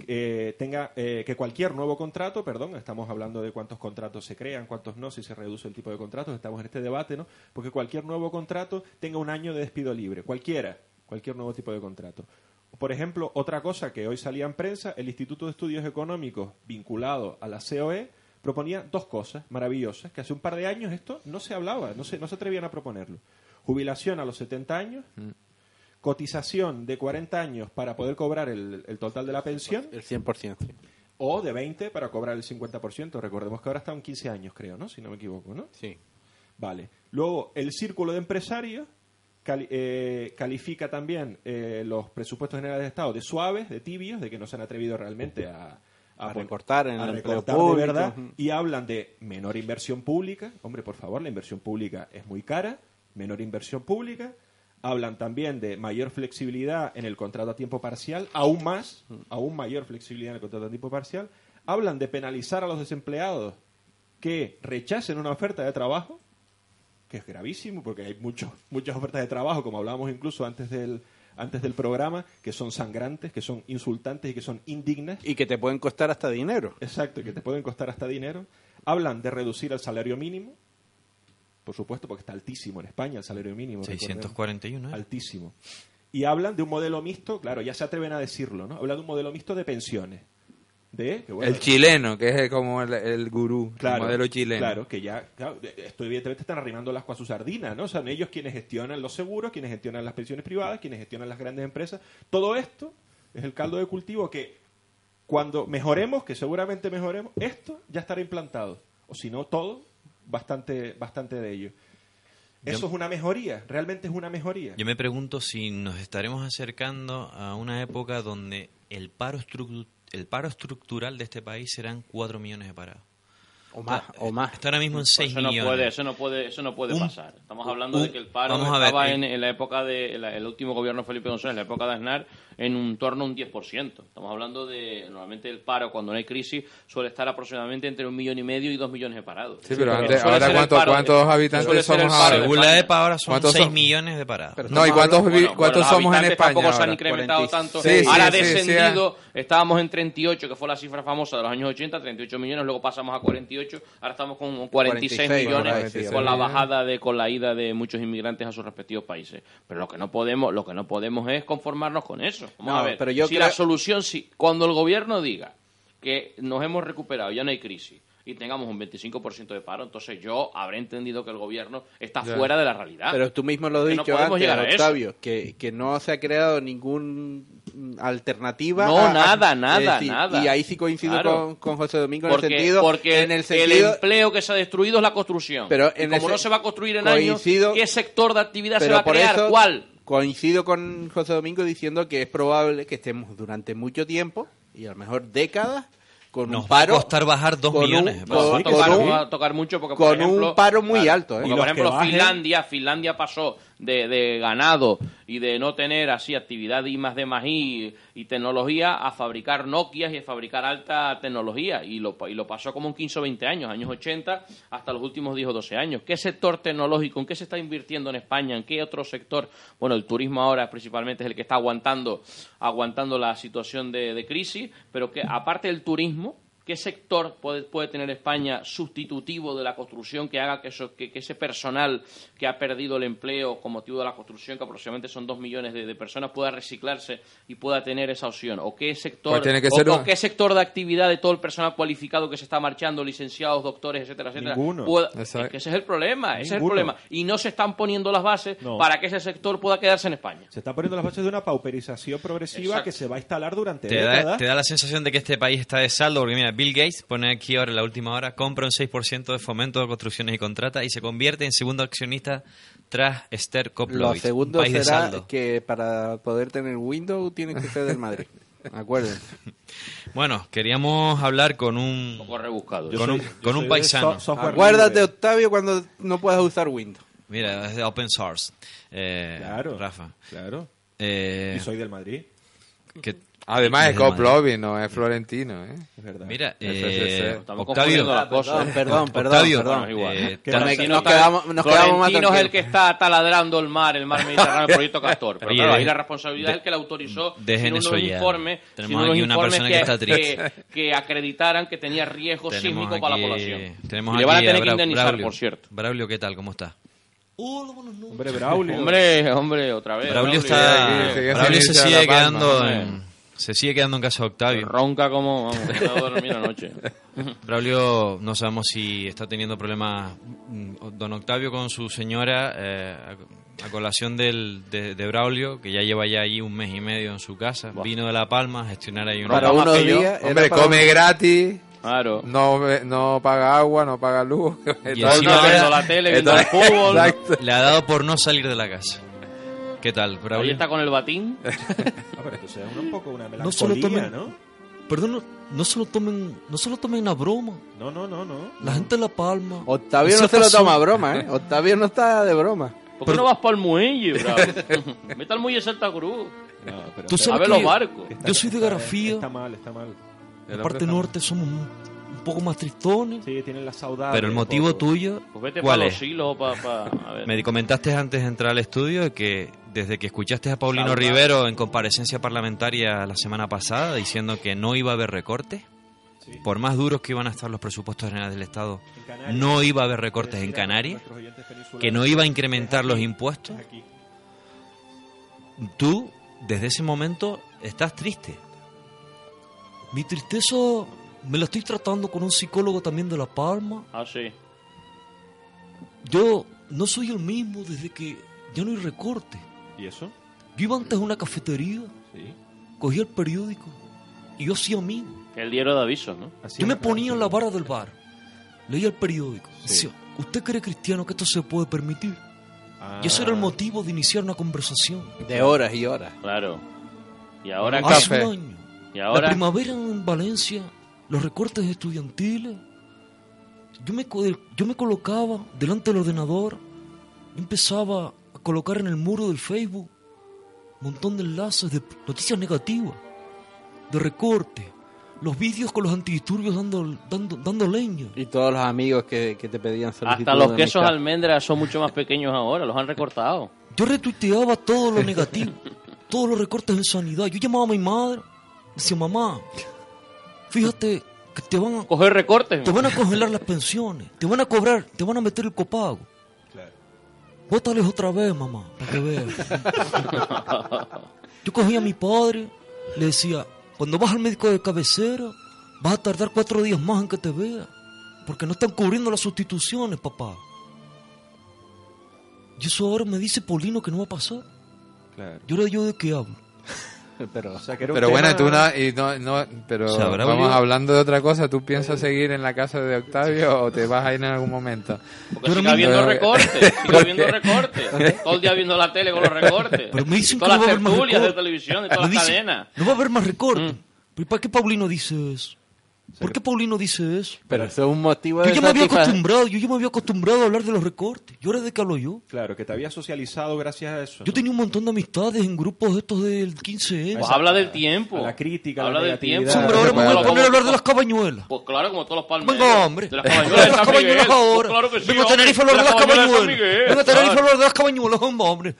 que cualquier nuevo contrato, estamos hablando de cuántos contratos se crean, cuántos no, si se reduce el tipo de contratos, estamos en este debate, ¿no? Porque cualquier nuevo contrato tenga un año de despido libre, cualquier nuevo tipo de contrato. Por ejemplo, otra cosa que hoy salía en prensa, el Instituto de Estudios Económicos vinculado a la COE proponía dos cosas maravillosas, que hace un par de años esto no se hablaba, no se atrevían a proponerlo. Jubilación a los 70 años, cotización de 40 años para poder cobrar el total de la pensión. El 100%. Sí. O de 20 para cobrar el 50%. Recordemos que ahora está en 15 años, creo, ¿no? Si no me equivoco, ¿no? Sí. Vale. Luego, el círculo de empresarios califica también los presupuestos generales de Estado de suaves, de tibios, de que no se han atrevido realmente a recortar en el empleo de público. Verdad, y hablan de menor inversión pública. Hombre, por favor, la inversión pública es muy cara. Menor inversión pública. Hablan también de mayor flexibilidad en el contrato a tiempo parcial, aún mayor flexibilidad en el contrato a tiempo parcial. Hablan de penalizar a los desempleados que rechacen una oferta de trabajo, que es gravísimo porque hay muchas ofertas de trabajo, como hablábamos incluso antes del programa, que son sangrantes, que son insultantes y que son indignas. Y que te pueden costar hasta dinero. Exacto, y que te pueden costar hasta dinero. Hablan de reducir el salario mínimo. Por supuesto, porque está altísimo en España el salario mínimo. 641, ¿eh? Altísimo. Y hablan de un modelo mixto, claro, ya se atreven a decirlo, ¿no? Hablan de un modelo mixto de pensiones. El chileno, que es como el gurú, claro, el modelo chileno. Claro, que ya, esto evidentemente están arrimando las a su sardina, ¿no? O sea, son ellos quienes gestionan los seguros, quienes gestionan las pensiones privadas, quienes gestionan las grandes empresas. Todo esto es el caldo de cultivo que cuando mejoremos, que seguramente mejoremos, esto ya estará implantado. O si no, todo... Bastante de ello. Eso es una mejoría, realmente es una mejoría. Yo me pregunto si nos estaremos acercando a una época donde el paro estructural de este país serán 4 millones de parados. O más. Está ahora mismo en 6 millones. Eso no puede pasar. Estamos hablando de que el paro estaba en la época el último gobierno de Felipe González, en la época de Aznar, en un torno a un 10%. Estamos hablando de, normalmente el paro cuando no hay crisis suele estar aproximadamente entre 1,5 millones y 2 millones de parados. Sí, pero ahora ¿cuántos habitantes somos ahora? Según la EPA ahora son 6 millones de parados. No, ¿y cuántos somos en España tampoco ahora? se han incrementado tanto. Sí, ahora ha sí, descendido, estábamos en 38, que fue la cifra famosa de los años 80, 38 millones, luego pasamos a 48, ahora estamos con 46 millones con la bajada con la ida de muchos inmigrantes a sus respectivos países. Pero lo que no podemos es conformarnos con eso. Vamos a ver, pero la solución, cuando el gobierno diga que nos hemos recuperado, ya no hay crisis, y tengamos un 25% de paro, entonces yo habré entendido que el gobierno está fuera de la realidad. Pero tú mismo lo has dicho no antes, Octavio, que no se ha creado ningún alternativa. No, nada. Y ahí sí coincido con José Domingo porque en el sentido... el empleo que se ha destruido es la construcción. Pero como no se va a construir en años, ¿qué sector de actividad se va a crear? ¿Cuál? Coincido con José Domingo diciendo que es probable que estemos durante mucho tiempo, y a lo mejor décadas, con nos un paro, va a costar bajar 2 millones. Va a tocar mucho porque, por ejemplo, un paro muy alto. Porque, por ejemplo, Finlandia pasó de ganado y de no tener así actividad I+D+I y tecnología a fabricar Nokias y a fabricar alta tecnología. Y lo pasó como en 15 o 20 años, años 80 hasta los últimos 10 o 12 años. ¿Qué sector tecnológico, en qué se está invirtiendo en España? ¿En qué otro sector? Bueno, el turismo ahora principalmente es el que está aguantando la situación de crisis, pero que aparte del turismo, ¿qué sector puede tener España sustitutivo de la construcción que haga que ese personal que ha perdido el empleo con motivo de la construcción, que aproximadamente son 2 millones de personas, pueda reciclarse y pueda tener esa opción? ¿O qué sector, qué sector de actividad de todo el personal cualificado que se está marchando, licenciados, doctores, etcétera, etcétera? Es que ese es el problema, Y no se están poniendo las bases para que ese sector pueda quedarse en España. Se están poniendo las bases de una pauperización progresiva que se va a instalar durante décadas. Te da la sensación de que este país está de saldo, porque mira, Bill Gates pone aquí ahora en la última hora, compra un 6% de Fomento de Construcciones y Contrata y se convierte en segundo accionista tras Esther Koplovich. Lo segundo será que para poder tener Windows tienes que ser del Madrid. Acuérdense. Bueno, queríamos hablar con un poco rebuscado. Con un paisano. Acuérdate, Octavio, cuando no puedas usar Windows. Mira, es de open source. Claro, Rafa. Claro. Y soy del Madrid. Además es Koplovich, no es Florentino, ¿eh? Es verdad. Mira, Octavio, perdón. Florentino es el que está taladrando el mar Mediterráneo, el proyecto Castor. Pero claro, ahí la responsabilidad es el que le autorizó sin unos informes, que acreditaran que tenía riesgo sísmico para la población. Y le van a tener que indemnizar, por cierto. Braulio, ¿qué tal? ¿Cómo está? Hombre, Braulio. Hombre, otra vez. Braulio se sigue quedando en casa de Octavio. Ronca como... Vamos, no dormir anoche. Braulio, no sabemos si está teniendo problemas don Octavio con su señora a colación de Braulio, que ya lleva ya allí 1 mes y medio en su casa. Vino de La Palma a gestionar ahí para unos días. Hombre, come gratis. Claro. No paga agua, no paga luz. Y viendo la tele, viendo el fútbol. Exacto. Le ha dado por no salir de la casa. ¿Qué tal, Braulio? Ahí está con el batín. Pero entonces es un poco una melancolía, ¿no? Perdón, no se lo tomen a broma. No. La gente de La Palma. Octavio no se lo toma a broma, ¿eh? Octavio no está de broma. ¿Por qué no vas para el muelle, Braulio? Vete al muelle Santa Cruz. Tú sabes a ver los barcos. Yo soy de Garafía. Está mal. En la parte norte somos un poco más tristones. Sí, tienen la saudade. Pero el motivo tuyo, pues vete ¿cuál para es? Los hilos, a ver. Me comentaste antes de entrar al estudio que desde que escuchaste a Paulino Rivero en comparecencia parlamentaria la semana pasada diciendo que no iba a haber recortes, por más duros que iban a estar los presupuestos generales del Estado, no iba a haber recortes en Canarias, que no iba a incrementar los impuestos. Tú, desde ese momento, estás triste. Mi tristeza me la estoy tratando con un psicólogo también de La Palma. Ah, sí. Yo no soy el mismo desde que ya no hay recorte. ¿Y eso? Yo iba antes a una cafetería, cogía el periódico y yo hacía amigo. El diario de avisos, ¿no? Yo me ponía en la barra del bar, leía el periódico, decía, ¿usted cree, cristiano, que esto se puede permitir? Y ese era el motivo de iniciar una conversación. De horas y horas. Claro. Y ahora hace un año. ¿Y ahora? La primavera en Valencia, los recortes estudiantiles. yo me colocaba delante del ordenador, empezaba a colocar en el muro del Facebook un montón de enlaces de noticias negativas, de recorte, los vídeos con los antidisturbios dando leña. Y todos los amigos que te pedían solicitud. Hasta los quesos almendras son mucho más pequeños ahora, los han recortado. Yo retuiteaba todo lo negativo, todos los recortes en sanidad. Yo llamaba a mi madre, decía, mamá, fíjate que te van a coger recortes, te van a congelar las pensiones, te van a cobrar, te van a meter el copago. Claro. Bótales otra vez, mamá, para que veas. Yo cogía a mi padre, le decía, cuando vas al médico de cabecera, vas a tardar 4 días más en que te vea, porque no están cubriendo las sustituciones, papá. Y eso ahora me dice Paulino que no va a pasar. Claro. ¿Y ahora yo de qué hablo? Pero bueno, tú pero o sea, vamos hablando de otra cosa. ¿Tú piensas seguir en la casa de Octavio o te vas a ir en algún momento? Porque siga viendo recortes, todo el día viendo la tele con los recortes. Pero me dicen todas que las no va a haber más tertulias de recortes. televisión y todas las cadenas. No va a haber más recortes. ¿Pero para qué Paulino dice eso? ¿Por qué Paulino dice eso? Pero eso es un motivo de yo ya me había acostumbrado a hablar de los recortes. ¿Y ahora de qué hablo yo? Claro, que te había socializado gracias a eso. Yo tenía un montón de amistades en grupos estos del 15M. Pues habla del tiempo. A la crítica, habla la del tiempo. Hombre, ahora me voy a poner a hablar de las cabañuelas. Pues claro, como todos los palmeros. Venga, hombre. De las cabañuelas de San Miguel. ahora. Pues claro que sí, Vengo a Tenerife a hablar de las cabañuelas. Vengo a Tenerife a hablar de las cabañuelas, hombre.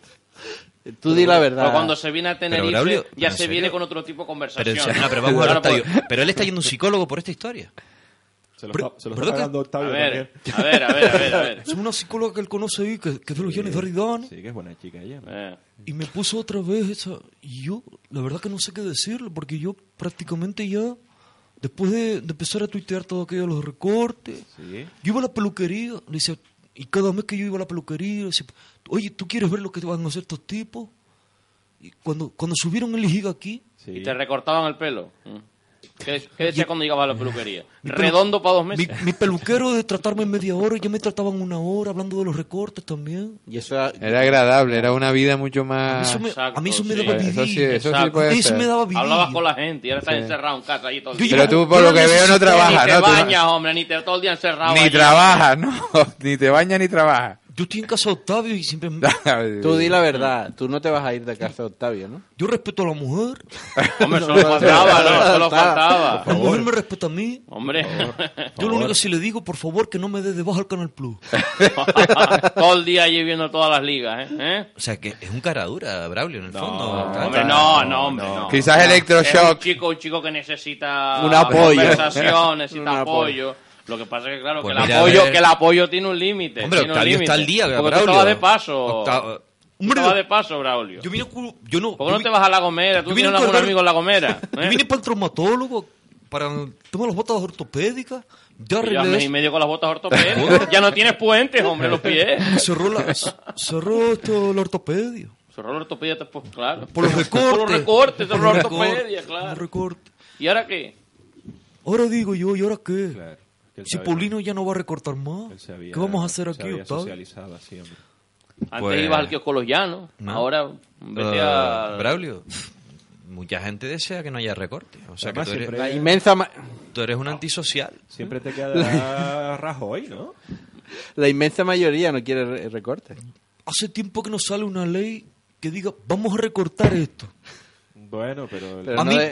Tú di la verdad. Pero cuando se viene a Tenerife, Braulio, ya se ¿en viene serio? con otro tipo de conversación. Pero vamos a ver, Octavio. Pero él está yendo un psicólogo por esta historia. Se lo está pagando Octavio también. A ver. Es una psicóloga que él conoce ahí, que es de los Llanes de Aridane. Sí, que es buena chica ella. Y me puso otra vez esa... Y yo, la verdad que no sé qué decirle, porque yo prácticamente ya, después de empezar a tuitear todo aquello de los recortes, yo iba a la peluquería, le decía, y cada mes que yo iba a la peluquería, le decía, oye, ¿tú quieres ver lo que van a hacer estos tipos? Y cuando subieron el Ijiga aquí... Y te recortaban el pelo. ¿Qué decía cuando llegaba a la peluquería? Redondo para 2 meses. Mi peluquero de tratarme en media hora, ya me trataban 1 hora, hablando de los recortes también. Y eso era agradable, era una vida mucho más... A mí eso me daba vivir. Eso sí puede ser. Me daba vivir. Hablabas con la gente y ahora estás encerrado en casa ahí todo el día. Pero tú, por lo que veo, no trabajas, ¿no? Ni te bañas, hombre, ni te todo el día encerrado. Ni trabajas, ¿no? Ni te bañas ni trabajas. Yo estoy en casa de Octavio y siempre... Tú di la verdad, tú no te vas a ir de casa de Octavio, ¿no? Yo respeto a la mujer. Hombre, solo faltaba, ¿no? Solo faltaba. La mujer me respeta a mí. Hombre. Yo lo único que sí le digo, por favor, que no me dé de baja al Canal Plus. Todo el día allí viendo todas las ligas, ¿eh? O sea, que es un cara dura, Braulio, en el fondo. Hombre, no. Quizás Electroshock. Es un chico que necesita un apoyo. Conversación, necesita apoyo. Lo que pasa es que, claro, Pues que el apoyo tiene un límite. Hombre, Octavio está al día, porque Braulio. tú estabas de paso. Hombre, Estabas de paso, Braulio. Yo no... ¿Por qué no te vas a La Gomera? ¿Tú tienes algún amigo en La Gomera? Yo vine para el traumatólogo, para tomar las botas ortopédicas. Ya arreglé arreglé mes y medio con las botas ortopédicas. Ya no tienes puentes, hombre, los pies. Cerró la ortopedia. Cerró la ortopedia, pues claro. Por los recortes. Por los recortes, cerró la ortopedia, claro. Por los recortes. ¿Y ahora qué? Ahora digo yo, ¿y ahora qué? Claro, si Paulino ya no va a recortar más, ¿qué vamos a hacer aquí, Octavio? Antes ibas al kiosco Los Llanos, ahora vete a... Braulio, mucha gente desea que no haya recortes. O sea, además, que tú eres un antisocial. Siempre te queda Rajoy, ¿no? La inmensa mayoría no quiere recortes. Hace tiempo que no sale una ley que diga, vamos a recortar esto. Bueno, pero a mí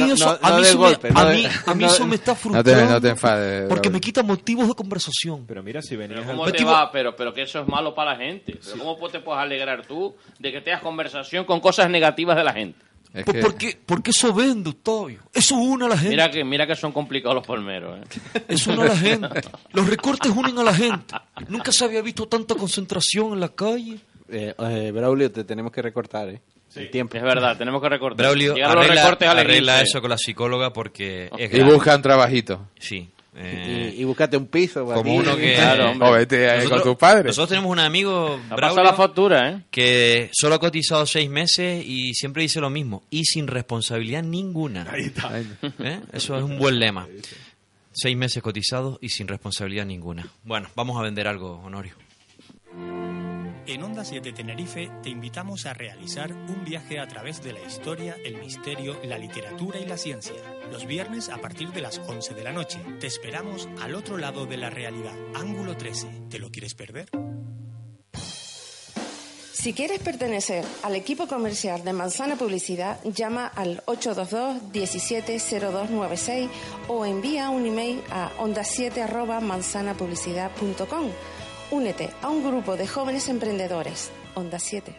eso me está frustrando. No te enfades. Porque me quita motivos de conversación. Pero mira, si venías... ¿Cómo te va? Pero que eso es malo para la gente. Pero ¿cómo te puedes alegrar tú de que tengas conversación con cosas negativas de la gente? Porque eso vende, Octavio. Eso une a la gente. Mira que son complicados los palmeros. Eso une a la gente. Los recortes unen a la gente. Nunca se había visto tanta concentración en la calle. Braulio, te tenemos que recortar, el tiempo. Es verdad, tenemos que recortar. Braulio, arregla eso con la psicóloga porque es y busca un trabajito. Sí. Y búscate un piso. Como uno que... o vete con tus padres. Nosotros tenemos un amigo, Braulio, la factura, que solo ha cotizado 6 meses y siempre dice lo mismo. Y sin responsabilidad ninguna. Ahí está. Eso es un buen lema. 6 meses cotizados y sin responsabilidad ninguna. Bueno, vamos a vender algo, Honorio. En Onda 7 Tenerife te invitamos a realizar un viaje a través de la historia, el misterio, la literatura y la ciencia. Los viernes a partir de las 11 de la noche. Te esperamos al otro lado de la realidad. Ángulo 13. ¿Te lo quieres perder? Si quieres pertenecer al equipo comercial de Manzana Publicidad, llama al 822-170296 o envía un email a onda7@manzanapublicidad.com. Únete a un grupo de jóvenes emprendedores. Onda 7.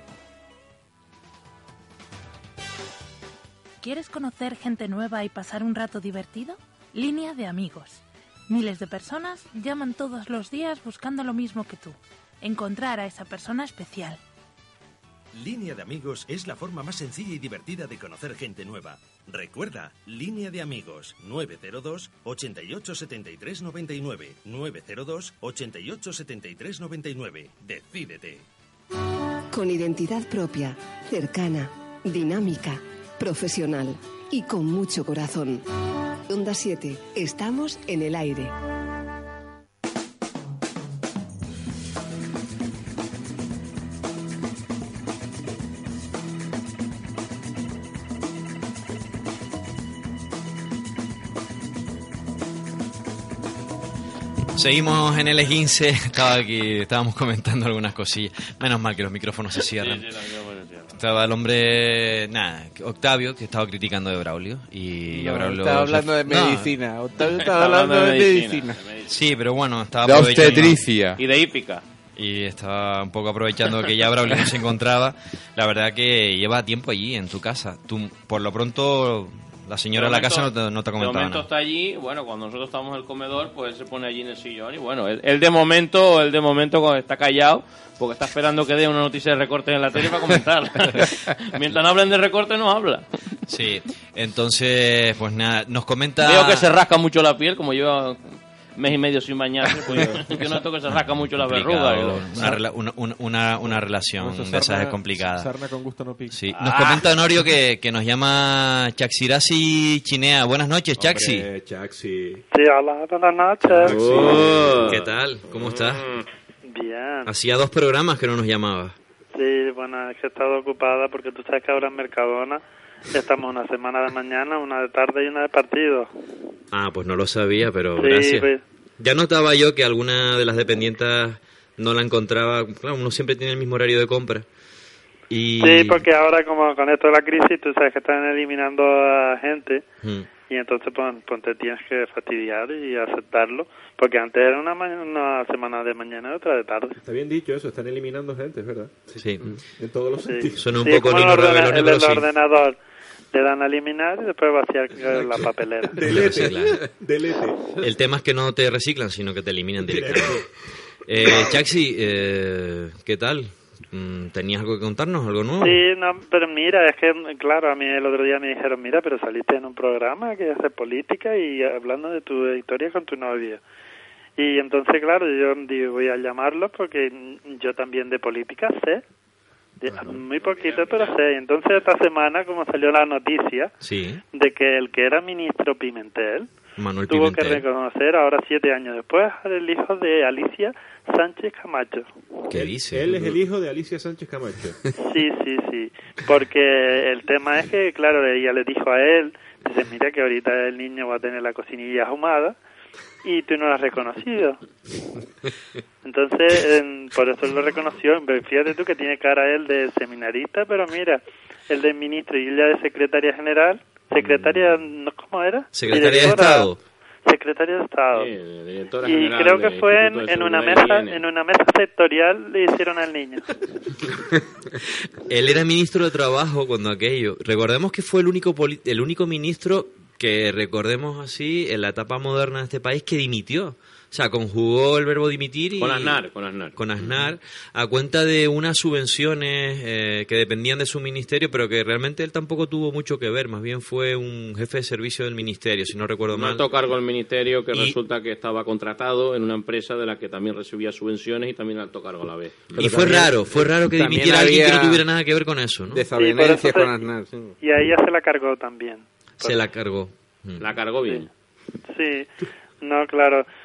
¿Quieres conocer gente nueva y pasar un rato divertido? Línea de amigos. Miles de personas llaman todos los días buscando lo mismo que tú. Encontrar a esa persona especial. Línea de Amigos es la forma más sencilla y divertida de conocer gente nueva. Recuerda, Línea de Amigos, 902 88 73 99, 902 88 73 99. Decídete. Con identidad propia, cercana, dinámica, profesional y con mucho corazón. Onda 7, estamos en el aire. Seguimos en el E15, estábamos comentando algunas cosillas. Menos mal que los micrófonos se cierran. Estaba el hombre, Octavio, que estaba criticando de Braulio. Y Braulio estaba hablando de medicina. Octavio estaba hablando de medicina. Sí, pero bueno, estaba de obstetricia. Y de hípica. Y estaba un poco aprovechando que ya Braulio no se encontraba. La verdad que lleva tiempo allí, en tu casa. Tú, por lo pronto... La señora de la casa no te ha comentado nada. De momento está allí, bueno, cuando nosotros estamos en el comedor, pues él se pone allí en el sillón y bueno, él de momento cuando está callado, porque está esperando que dé una noticia de recortes en la tele para comentar. Mientras no hablen de recortes, no habla. Sí, entonces, pues nada, nos comenta... Veo que se rasca mucho la piel, como lleva mes y medio sin bañarse, pues yo noto que se rasca mucho la verruga. Una relación de esas es complicada. Sarna con gusto no pica. Sí. Nos comenta Honorio que nos llama Chaxirasi Chinea. Buenas noches, Chaxi. Chaxi. Sí, hola, buenas noches. ¿Qué tal? ¿Cómo estás? Bien. Hacía 2 programas que no nos llamabas. Sí, bueno, es que he estado ocupada porque tú sabes que ahora en Mercadona estamos una semana de mañana, una de tarde y una de partido. Ah, pues no lo sabía, pero sí, gracias. Pues... Ya notaba yo que alguna de las dependientas no la encontraba. Claro, uno siempre tiene el mismo horario de compra. Y... Sí, porque ahora como con esto de la crisis, tú sabes que están eliminando a gente y entonces pues te tienes que fastidiar y aceptarlo, porque antes era una semana de mañana y otra de tarde. Está bien dicho eso, están eliminando gente, es verdad. Sí. En todos los sentidos. Suena un poco Nino Rebelone, pero sí. El ordenador le dan a eliminar y después vaciar la papelera. Delete. El tema es que no te reciclan, sino que te eliminan directamente. Chaxi, ¿qué tal? ¿Tenías algo que contarnos, algo nuevo? Sí, no, pero mira, es que, claro, a mí el otro día me dijeron, mira, pero saliste en un programa que hace política y hablando de tu historia con tu novia. Y entonces, claro, yo digo, voy a llamarlo porque yo también de política sé. Muy poquito, pero sé. Y entonces esta semana, como salió la noticia de que el que era ministro Pimentel Manuel tuvo Pimentel. que reconocer ahora 7 años después el hijo de Alicia Sánchez Camacho. ¿Qué dice? Él es el hijo de Alicia Sánchez Camacho. Sí, porque el tema es que, claro, ella le dijo a él, dice, mira que ahorita el niño va a tener la cocinilla ahumada y tú no lo has reconocido. Entonces, por eso lo reconoció. Fíjate tú que tiene cara él de seminarista, pero mira, el de ministro y ella de secretaria general. ¿Cómo era? Secretaria de Estado. Secretaria de Estado. Sí, directora y general creo que del fue Instituto de en una Seguridad mesa, en una mesa sectorial le hicieron al niño. Él era ministro de Trabajo cuando aquello. Recordemos que fue el único ministro que, recordemos así, en la etapa moderna de este país que dimitió. O sea, conjugó el verbo dimitir y... Con Aznar. Con Aznar, a cuenta de unas subvenciones que dependían de su ministerio, pero que realmente él tampoco tuvo mucho que ver. Más bien fue un jefe de servicio del ministerio, si no recuerdo mal. Un alto cargo del ministerio que resulta que estaba contratado en una empresa de la que también recibía subvenciones y también alto cargo a la vez. Y fue raro que dimitiera alguien que no tuviera nada que ver con eso, ¿no? Desavenencias con Aznar. Sí. Y a ella se la cargó también. Se la cargó. La cargó bien. Sí. No, claro,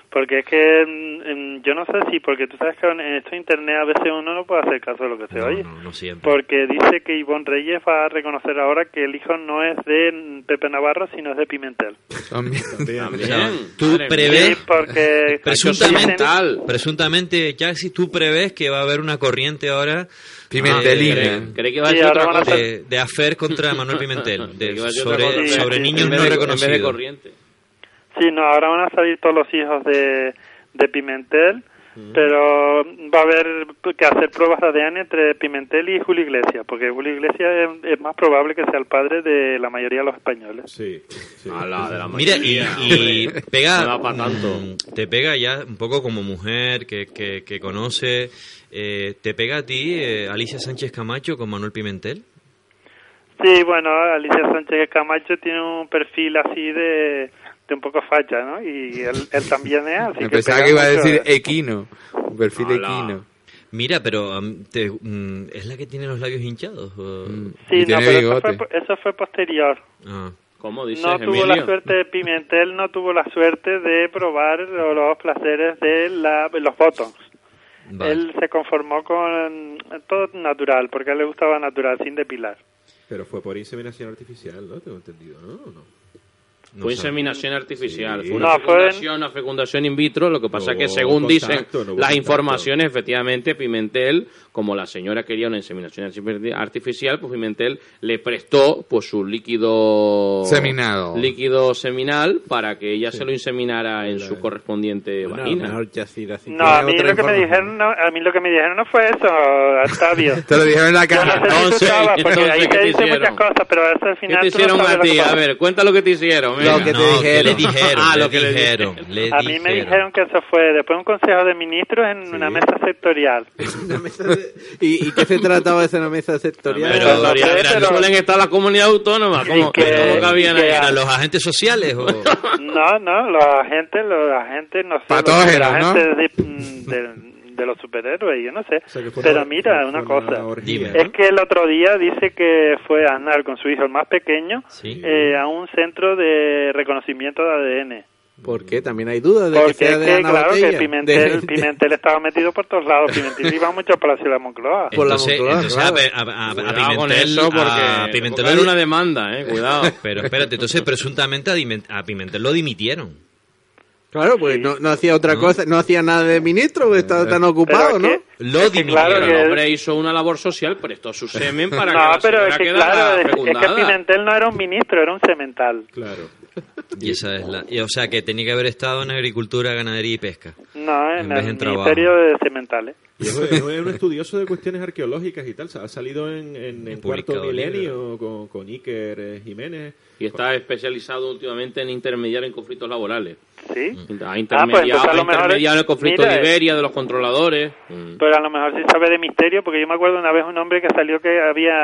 Porque es que yo no sé si, porque tú sabes que en esto de internet a veces uno no puede hacer caso de lo que se oye. No siempre. Porque dice que Ivonne Reyes va a reconocer ahora que el hijo no es de Pepe Navarro, sino es de Pimentel. También. Tú prevés, Sí, porque presuntamente, Jaxi, tú prevés que va a haber una corriente ahora Pimentelina. ¿Cree que va a decir otra cosa? de afer contra Manuel Pimentel, sobre Sí, niños no En vez de reconocidos. corriente. Sí, no, ahora van a salir todos los hijos de Pimentel, pero va a haber que hacer pruebas de ADN entre Pimentel y Julio Iglesias, porque Julio Iglesias es más probable que sea el padre de la mayoría de los españoles. Sí. Mira, y pega, No da pa' tanto. te pega ya un poco como mujer que conoce, te pega a ti Alicia Sánchez Camacho con Manuel Pimentel. Sí, bueno, Alicia Sánchez Camacho tiene un perfil así de un poco facha, ¿no? Y él también es así. Pensaba que iba a decir equino, un perfil equino. Mira, pero ¿es la que tiene los labios hinchados? Sí, no, pero eso fue posterior. ¿Cómo dices, No tuvo la suerte, Pimentel no tuvo la suerte de probar los placeres de los botox. Vale. Él se conformó con todo natural, porque a él le gustaba natural, sin depilar. Pero fue por inseminación artificial, ¿no? Tengo entendido, ¿no? Fue inseminación artificial, Sí. fue una fecundación in vitro, lo que pasa es que según dicen las informaciones, efectivamente, Pimentel, como la señora quería una inseminación artificial, pues Pimentel le prestó pues su líquido seminal para que ella se lo inseminara en su correspondiente vagina. No, a mí lo que me dijeron no fue eso, Octavio. Te lo dijeron en la cara. Porque ahí te dice muchas cosas, pero eso al final ¿Qué te hicieron a ti? A ver, cuenta lo que te hicieron. Lo que le dijeron. A mí me dijeron que eso fue después de un consejo de ministros en una mesa sectorial. ¿Y qué se trataba de esa mesa sectorial? Pero suelen estar las comunidades autónomas. ¿Cómo cabían ahí? ¿Eran los agentes sociales? O... No, los agentes no sé. Patógenos, ¿no? De los superhéroes, yo no sé. Pero mira, una cosa. Dime. Es que el otro día dice que fue a Aznar con su hijo, el más pequeño, a un centro de reconocimiento de ADN. ¿Por qué? También hay dudas de porque que sea de Ana claro Botella. Que Pimentel estaba metido por todos lados. Pimentel iba mucho a Palacio de la Moncloa. Entonces claro. a Pimentel era una demanda, cuidado. Pero espérate, entonces presuntamente a Pimentel lo dimitieron. Claro, pues no hacía otra cosa, no hacía nada de ministro, porque estaba tan ocupado, ¿no? Lo dimitieron. El hombre hizo una labor social, prestó su semen para que la pero señora quedara es fecundada. que Pimentel no era un ministro, era un semental. Claro. Y esa es o sea, que tenía que haber estado en agricultura, ganadería y pesca. No, en el trabajo. Ministerio de Sementales. Y es un estudioso de cuestiones arqueológicas y tal. Ha salido en Cuarto Milenio con Iker Jiménez. Y está especializado últimamente en intermediar en conflictos laborales. ¿Sí? Ha intermediado en el conflicto de Iberia, de los controladores. Pero a lo mejor sí sabe de misterio, porque yo me acuerdo una vez un hombre que salió que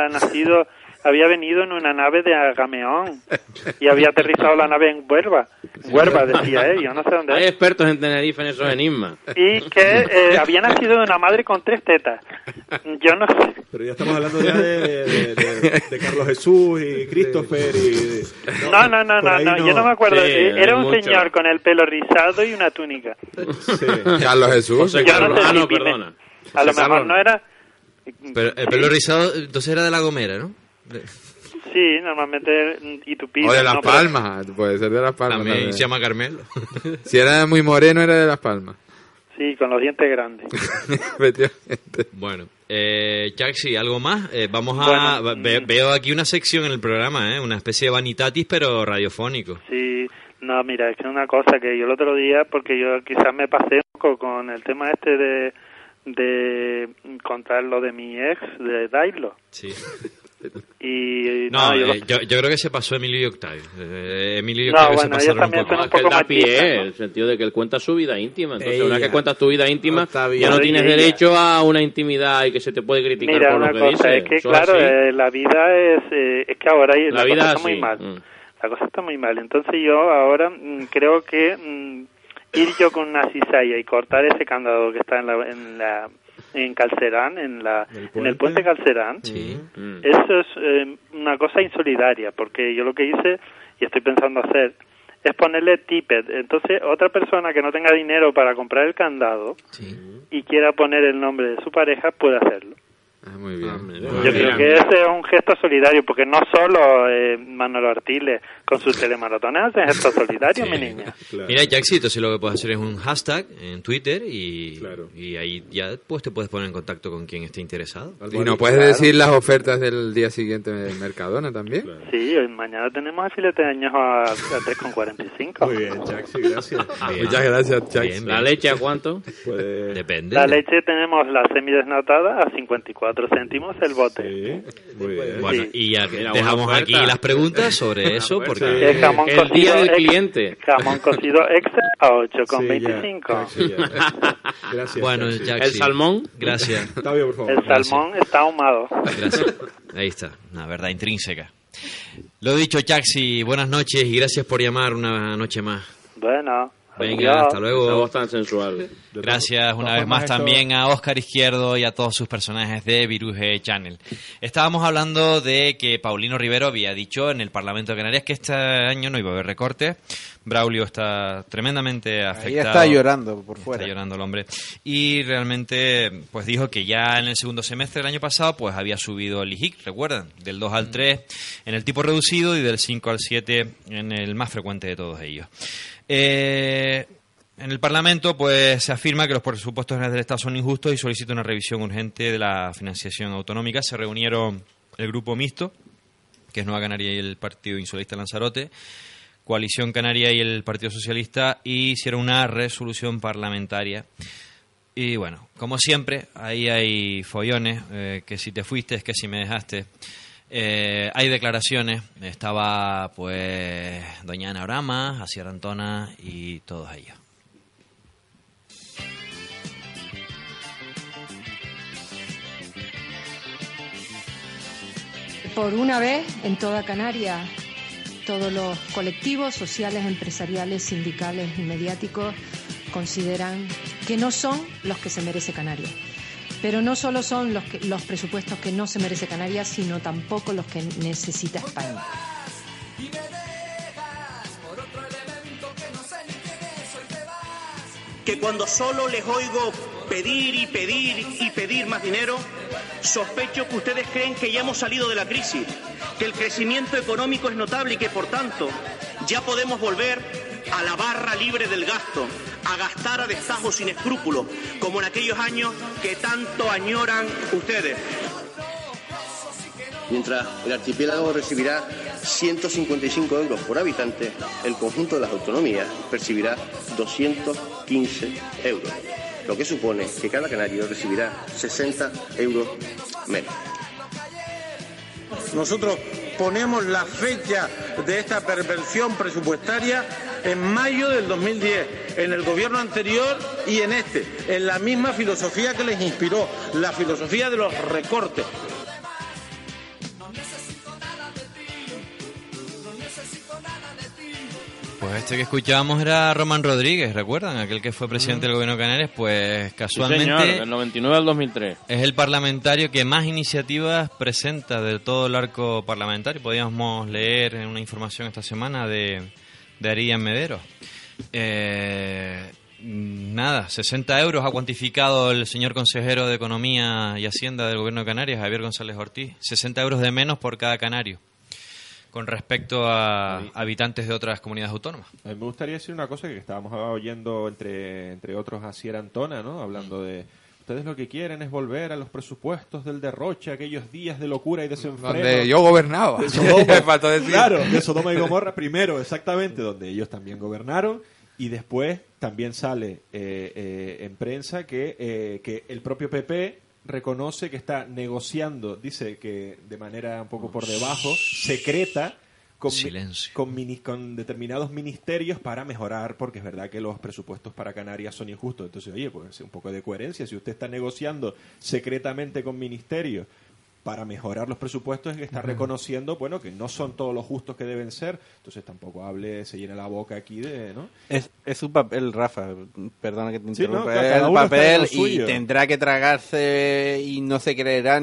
había venido en una nave de Agameón y había aterrizado la nave en Huelva. Huelva, decía yo no sé dónde Hay es. expertos en Tenerife en esos enigmas. Y que había nacido de una madre con 3 tetas. Yo no sé. Pero ya estamos hablando ya de Carlos Jesús y Christopher y... No, yo no me acuerdo. Era un señor con el pelo rizado y una túnica. Sí. Carlos Jesús. Perdona. A lo mejor no era... Pero el pelo rizado, entonces era de La Gomera, ¿no? Sí, normalmente y tupido. O de Las Palmas, puede ser de Las Palmas. También se llama Carmelo. Si era muy moreno, era de Las Palmas. Sí, con los dientes grandes. Bueno, Jaxi, ¿algo más? Vamos a... veo aquí una sección en el programa, una especie de vanitatis, pero radiofónico. Sí, no, mira, es que una cosa que yo el otro día, porque yo quizás me pasé un poco con el tema este de contar lo de mi ex, de Dailo. Sí. Y yo creo que se pasó Emilio y Octavio. Emilio y No, Octavio bueno, se pasaron ellos también un poco. son un poco Da pie, machistas, ¿no? en el sentido de que él cuenta su vida íntima. Entonces, Ella. una vez que cuentas tu vida íntima, Octavio. ya no tienes Ella. derecho a una intimidad y que se te puede criticar Mira, por una lo que cosa, dices. es que Eso claro, así. la vida es que ahora La la vida cosa está así. muy mal. La cosa está muy mal. Entonces yo ahora creo que ir yo con una cizalla y cortar ese candado que está en Calcerán, en el puente Calcerán, eso es una cosa insolidaria, porque yo lo que hice y estoy pensando hacer es ponerle tippet. Entonces, otra persona que no tenga dinero para comprar el candado y quiera poner el nombre de su pareja, puede hacerlo. Muy bien. Yo creo que ese es un gesto solidario, porque no solo Manolo Artiles con sus telemaratones hacen gestos solidarios, mi niña. Claro. Mira, Jaxi, entonces lo que puedes hacer es un hashtag en Twitter y ahí ya pues te puedes poner en contacto con quien esté interesado. Y no puedes decir las ofertas del día siguiente de Mercadona también. Sí, mañana tenemos el filete de añejo a 3,45. Muy bien, Jaxi, gracias. Muchas gracias, Jaxi. ¿La leche a cuánto? Pues... Depende. La leche tenemos la semidesnatada a 54 céntimos el bote. Muy bien. Bueno, y ya dejamos aquí las preguntas sobre eso, porque el jamón el cocido día del cliente. Jamón cocido extra a 8,25. Gracias. Bueno, Jaxi. Jaxi. ¿El salmón? Gracias. Octavio, por favor. El salmón está ahumado. Gracias. Ahí está, una verdad intrínseca. Lo dicho, Jaxi, buenas noches y gracias por llamar una noche más. Bueno. Venga, hasta luego. Esa voz tan sensual. Gracias una vez más también a Óscar Izquierdo y a todos sus personajes de Viruje Channel. Estábamos hablando de que Paulino Rivero había dicho en el Parlamento de Canarias que este año no iba a haber recortes. Braulio está tremendamente afectado. Ahí está llorando por fuera. Está llorando el hombre. Y realmente pues dijo que ya en el segundo semestre del año pasado pues había subido el IJIC, ¿recuerdan? Del 2 al 3 en el tipo reducido y del 5 al 7 en el más frecuente de todos ellos. En el Parlamento pues se afirma que los presupuestos generales del Estado son injustos y solicita una revisión urgente de la financiación autonómica. Se reunieron el Grupo Mixto, que es Nueva Canaria y el Partido Insolista Lanzarote, Coalición Canaria y el Partido Socialista, y hicieron una resolución parlamentaria. Y bueno, como siempre, ahí hay follones, que si te fuiste, que si me dejaste. Hay declaraciones, estaba pues doña Ana Orama, Asier Antona y todos ellos. Por una vez en toda Canarias, todos los colectivos sociales, empresariales, sindicales y mediáticos consideran que no son los que se merece Canarias. Pero no solo son los presupuestos que no se merece Canarias, sino tampoco los que necesita España. Que cuando solo les oigo pedir y pedir y pedir más dinero, sospecho que ustedes creen que ya hemos salido de la crisis, que el crecimiento económico es notable y que, por tanto, ya podemos volver a la barra libre del gasto, a gastar a destajo sin escrúpulos, como en aquellos años que tanto añoran ustedes. Mientras el archipiélago recibirá 155 euros por habitante, el conjunto de las autonomías percibirá 215 euros, lo que supone que cada canario recibirá 60 euros menos. Nosotros ponemos la fecha de esta perversión presupuestaria en mayo del 2010, en el gobierno anterior y en este, en la misma filosofía que les inspiró, la filosofía de los recortes. Pues este que escuchábamos era Román Rodríguez, ¿recuerdan? Aquel que fue presidente del gobierno de Canarias, pues casualmente... Sí, señor, del 99 al 2003. Es el parlamentario que más iniciativas presenta de todo el arco parlamentario. Podíamos leer en una información esta semana de Arias Medero. Nada, 60 euros ha cuantificado el señor consejero de Economía y Hacienda del gobierno de Canarias, Javier González Ortiz. 60 euros de menos por cada canario, con respecto a habitantes de otras comunidades autónomas. A mí me gustaría decir una cosa que estábamos oyendo entre otros a Asier Antona, ¿no? Hablando de ustedes lo que quieren es volver a los presupuestos del derroche, aquellos días de locura y desenfreno. Donde yo gobernaba. De Sodoma, claro, de Sodoma y Gomorra primero, exactamente, donde ellos también gobernaron, y después también sale en prensa que el propio PP reconoce que está negociando, dice que de manera un poco por debajo, secreta, con determinados ministerios para mejorar, porque es verdad que los presupuestos para Canarias son injustos. Entonces, oye, pues un poco de coherencia. Si usted está negociando secretamente con ministerios para mejorar los presupuestos, es que está reconociendo, bueno, que no son todos los justos que deben ser. Entonces tampoco se llena la boca aquí de, ¿no? Es su papel, Rafa, perdona que te Sí, interrumpa, no, es cada el uno está en papel lo y suyo. tendrá que tragarse y no se creerá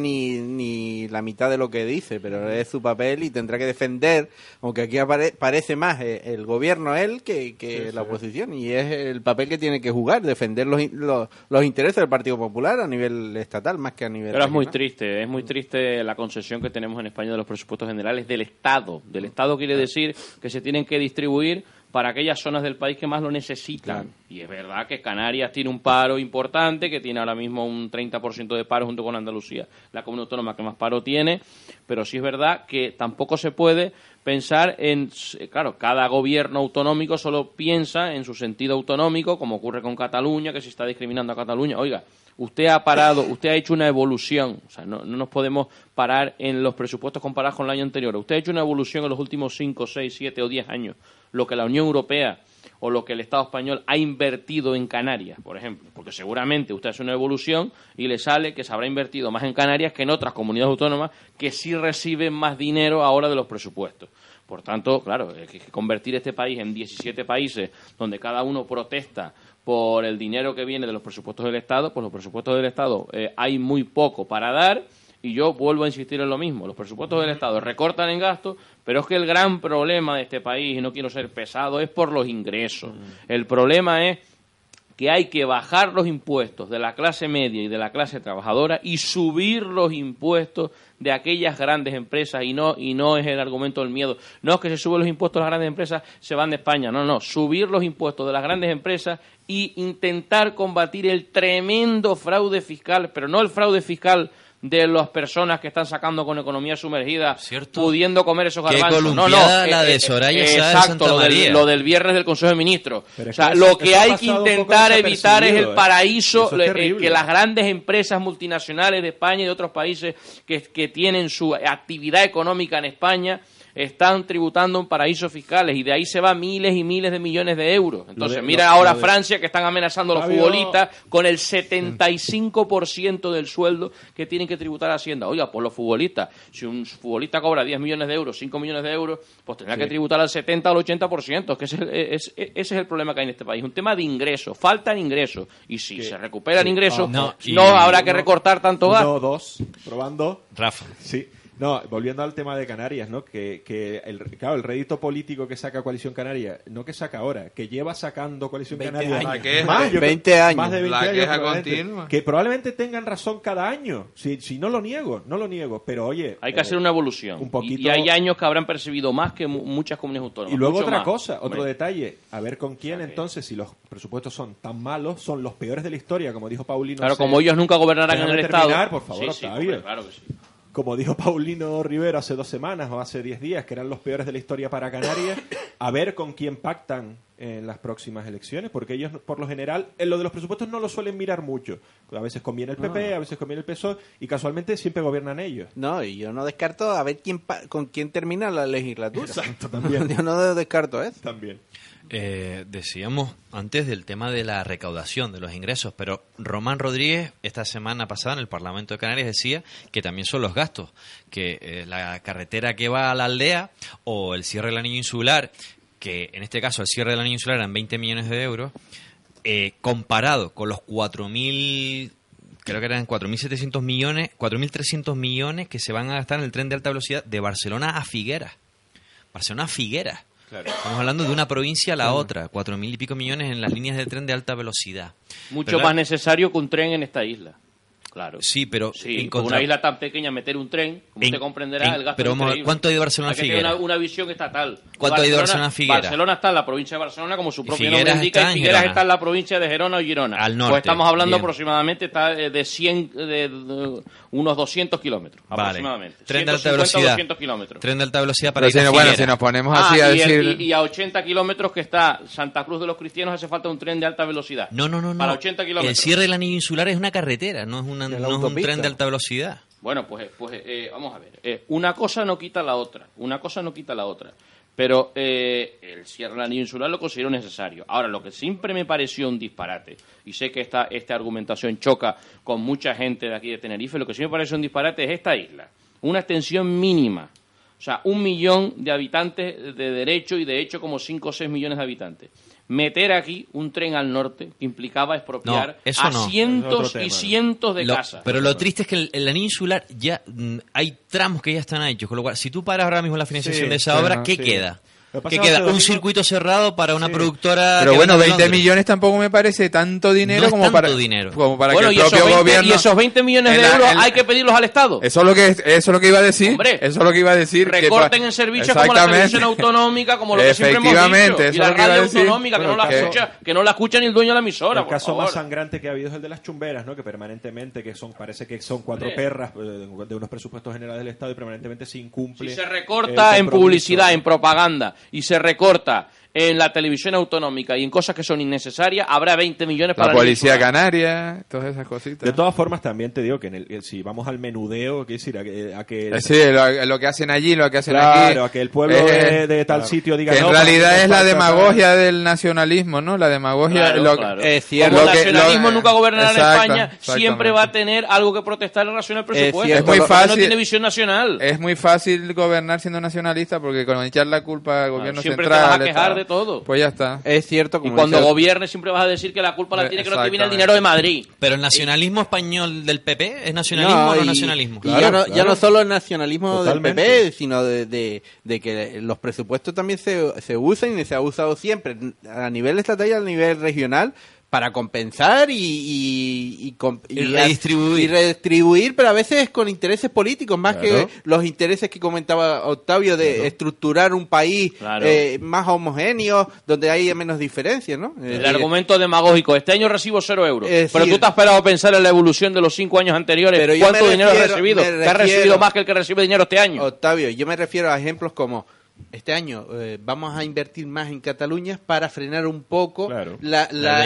ni la mitad de lo que dice, pero es su papel y tendrá que defender, aunque aquí parece más el gobierno él que la oposición, y es el papel que tiene que jugar, defender los intereses del Partido Popular a nivel estatal más que a nivel Pero es muy regional. triste la concesión que tenemos en España de los presupuestos generales del Estado. Del Estado quiere decir que se tienen que distribuir para aquellas zonas del país que más lo necesitan. Y es verdad que Canarias tiene un paro importante, que tiene ahora mismo un 30% de paro junto con Andalucía, la comunidad autónoma que más paro tiene, pero sí es verdad que tampoco se puede pensar en... Claro, cada gobierno autonómico solo piensa en su sentido autonómico, como ocurre con Cataluña, que se está discriminando a Cataluña. Oiga, usted ha hecho una evolución, o sea, no nos podemos parar en los presupuestos comparados con el año anterior. Usted ha hecho una evolución en los últimos 5, 6, 7 o 10 años, lo que la Unión Europea o lo que el Estado español ha invertido en Canarias, por ejemplo, porque seguramente usted hace una evolución y le sale que se habrá invertido más en Canarias que en otras comunidades autónomas que sí reciben más dinero ahora de los presupuestos. Por tanto, claro, hay que convertir este país en 17 países donde cada uno protesta por el dinero que viene de los presupuestos del Estado, pues los presupuestos del Estado hay muy poco para dar. Y yo vuelvo a insistir en lo mismo, los presupuestos del Estado recortan en gastos, pero es que el gran problema de este país, y no quiero ser pesado, es por los ingresos. El problema es que hay que bajar los impuestos de la clase media y de la clase trabajadora y subir los impuestos de aquellas grandes empresas, y no es el argumento del miedo. No es que se suben los impuestos de las grandes empresas, se van de España. No, subir los impuestos de las grandes empresas y intentar combatir el tremendo fraude fiscal, pero no el fraude fiscal de las personas que están sacando con economía sumergida, pudiendo comer esos garbanzos. La de Soraya Sáez de exacto, Santa María. lo del viernes del Consejo de Ministros. Pero O sea, es que lo eso que ha hay que pasado un poco intentar evitar es el desapercibido, paraíso, Eso es terrible. que las grandes empresas multinacionales de España y de otros países que tienen su actividad económica en España están tributando en paraísos fiscales, y de ahí se van miles y miles de millones de euros. Entonces, mira ahora Francia, que están amenazando a los futbolistas con el 75% del sueldo que tienen que tributar a Hacienda. Oiga, pues los futbolistas, si un futbolista cobra 10 millones de euros, 5 millones de euros, pues tendrá que tributar al 70 o al 80%, que ese es el problema que hay en este país. Un tema de ingresos, faltan ingresos, y si se recuperan ingresos, no habrá que recortar tanto gasto. 1, 2, probando. Rafa. Sí. No, volviendo al tema de Canarias, ¿no? Que el rédito político que saca Coalición Canaria, no que saca ahora, que lleva sacando Coalición 20 Canaria años. más, La queja. más, 20 años. Más de 20 La años queja probablemente. continua. Que probablemente tengan razón cada año. Si no lo niego, pero oye... Hay que hacer una evolución. Un poquito... Y hay años que habrán percibido más que muchas comunidades autónomas. Y luego mucho otra más. cosa, otro Hombre. detalle, a ver con quién entonces, si los presupuestos son tan malos, son los peores de la historia, como dijo Paulino. Claro, como ellos nunca gobernarán en el Déjame Estado. terminar, por favor, Sí, Octavio. hombre, claro que sí. Como dijo Paulino Rivero hace 2 semanas o hace 10 días, que eran los peores de la historia para Canarias, a ver con quién pactan en las próximas elecciones, porque ellos, por lo general, en lo de los presupuestos no lo suelen mirar mucho. A veces conviene el PP, a veces conviene el PSOE, y casualmente siempre gobiernan ellos. No, y yo no descarto a ver con quién termina la legislatura. Exacto, también. Yo no descarto eso. También. Decíamos antes del tema de la recaudación de los ingresos, pero Román Rodríguez esta semana pasada en el Parlamento de Canarias decía que también son los gastos, que la carretera que va a la aldea o el cierre del anillo insular, que en este caso el cierre del anillo insular eran 20 millones de euros, comparado con los 4.000, creo que eran 4.700 millones, 4.300 millones que se van a gastar en el tren de alta velocidad de Barcelona a Figueras. Barcelona a Figueras. Claro. Estamos hablando de una provincia a la otra, 4.000 y pico millones en las líneas de tren de alta velocidad. Mucho más necesario que un tren en esta isla. Claro. Sí, pero en una isla tan pequeña meter un tren, como usted comprenderá, el gasto pero es increíble. ¿cuánto hay de Barcelona a Hay que Figueras? tener una visión estatal. ¿Cuánto hay de Barcelona a Figueras? Barcelona está en la provincia de Barcelona, como su propio Figueras nombre indica, está y en Figueras Girona. está en la provincia de Gerona o Girona. Al norte. Pues estamos hablando Bien. aproximadamente de 100, de unos 200 kilómetros, Vale. aproximadamente. Tren de alta 150 velocidad. 200 kilómetros. Tren de alta velocidad para Pero ir a bueno, Figueras. si nos ponemos así a decir... Y a 80 kilómetros que está Santa Cruz de los Cristianos hace falta un tren de alta velocidad. No. Para 80 kilómetros. El cierre del anillo insular es una carretera, no es un tren de alta velocidad. Bueno, vamos a ver. Una cosa no quita la otra. Pero el cierre del anillo insular lo considero necesario. Ahora, lo que siempre me pareció un disparate, y sé que esta argumentación choca con mucha gente de aquí de Tenerife, lo que sí me parece un disparate es esta isla. Una extensión mínima. O sea, 1 millón de habitantes de derecho y de hecho como 5 o 6 millones de habitantes. meter aquí un tren al norte que implicaba expropiar eso a no. cientos y cientos de casas. Pero lo triste es que el anillo insular ya hay tramos que ya están hechos, con lo cual, si tú paras ahora mismo la financiación de esa obra, ¿qué queda? ¿Qué queda? Un circuito cerrado para una productora. Pero bueno, 20 millones tampoco me parece tanto dinero como para que el propio gobierno. Y esos 20 millones de euros hay que pedirlos al Estado. Eso es lo que iba a decir. Hombre, eso es lo que iba a decir. Recorten en servicios como la televisión autonómica, como lo que siempre hemos dicho. Y la radio autonómica, que no la escucha ni el dueño de la emisora. El caso más sangrante que ha habido es el de las chumberas, ¿no? Que permanentemente, parece que son 4 perras de unos presupuestos generales del Estado y permanentemente se incumple. Si se recorta en publicidad, en propaganda, y se recorta en la televisión autonómica y en cosas que son innecesarias, habrá 20 millones para la Policía Canaria, todas esas cositas. De todas formas, también te digo que si vamos al menudeo, ¿qué decir? A que sí, lo que hacen allí, lo que hacen aquí. Claro, a que el pueblo de tal sitio diga que en realidad es la demagogia del nacionalismo, ¿no? La demagogia. Es cierto. Como el nacionalismo nunca gobernará en España, siempre va a tener algo que protestar en relación al presupuesto. Es muy fácil. No tiene visión nacional. Es muy fácil gobernar siendo nacionalista porque con echar la culpa al gobierno siempre central. Te vas a quejar de todo. Pues ya está. Es cierto. Y cuando gobiernes siempre vas a decir que la culpa la tiene que no te viene el dinero de Madrid. Pero el nacionalismo español del PP es nacionalismo o no nacionalismo. Ya no solo el nacionalismo del PP, sino de que los presupuestos también se usan y se ha usado siempre a nivel estatal y a nivel regional para compensar y redistribuir, pero a veces con intereses políticos, más que los intereses que comentaba Octavio de estructurar un país más homogéneo, donde hay menos diferencias, ¿no? El argumento demagógico, este año recibo 0 euros, pero tú te has esperado a pensar en la evolución de los 5 años anteriores, ¿cuánto dinero has recibido? ¿Te has recibido más que el que recibe dinero este año? Octavio, yo me refiero a ejemplos como este año vamos a invertir más en Cataluña para frenar un poco la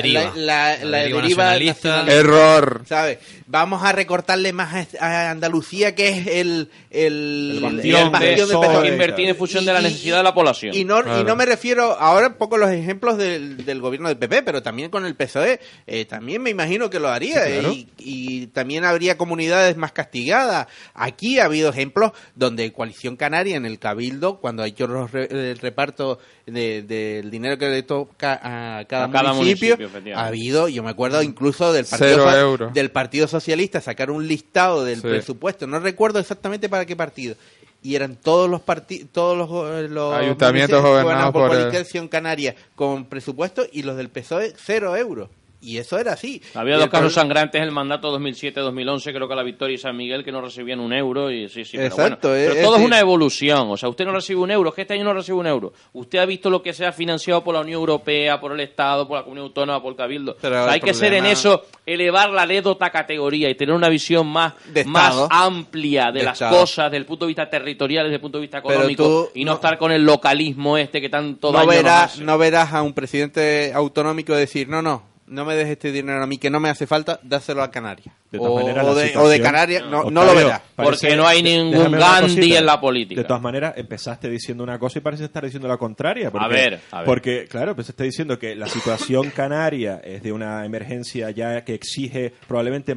deriva nacionalista. Error. ¿Sabes? Vamos a recortarle más a Andalucía, que es el bastión del PSOE. Invertir en función de la necesidad de la población. Y no me refiero ahora un poco a los ejemplos del gobierno del PP, pero también con el PSOE. También me imagino que lo haría. Y también habría comunidades más castigadas. Aquí ha habido ejemplos donde Coalición Canaria en el Cabildo, cuando ha hecho el reparto del dinero que le toca a cada municipio ha habido, yo me acuerdo incluso del Partido Socialista sacar un listado del presupuesto, no recuerdo exactamente para qué partido, y eran todos los ayuntamientos gobernados por Coalición Canaria con presupuesto, y los del PSOE 0 euros. Y eso era así. Había dos casos sangrantes en el mandato 2007-2011, creo que la Victoria y San Miguel, que no recibían 1 euro. Y sí, exacto, pero todo es una evolución. O sea, usted no recibe 1 euro, que este año no recibe 1 euro. Usted ha visto lo que se ha financiado por la Unión Europea, por el Estado, por la Comunidad Autónoma, por el Cabildo. Pero hay que ser en eso, elevar la anécdota categoría y tener una visión más amplia de las cosas, desde el punto de vista territorial, desde el punto de vista económico, y no estar con el localismo que tanto daño nos hace. No verás a un presidente autonómico decir, no me des este dinero a mí, que no me hace falta, dáselo a Canarias. O de Canarias, no lo verás. Porque no hay ningún Gandhi en la política. De todas maneras, empezaste diciendo una cosa y parece estar diciendo la contraria. Porque, a ver. Porque, claro, empezaste diciendo que la situación canaria es de una emergencia ya que exige probablemente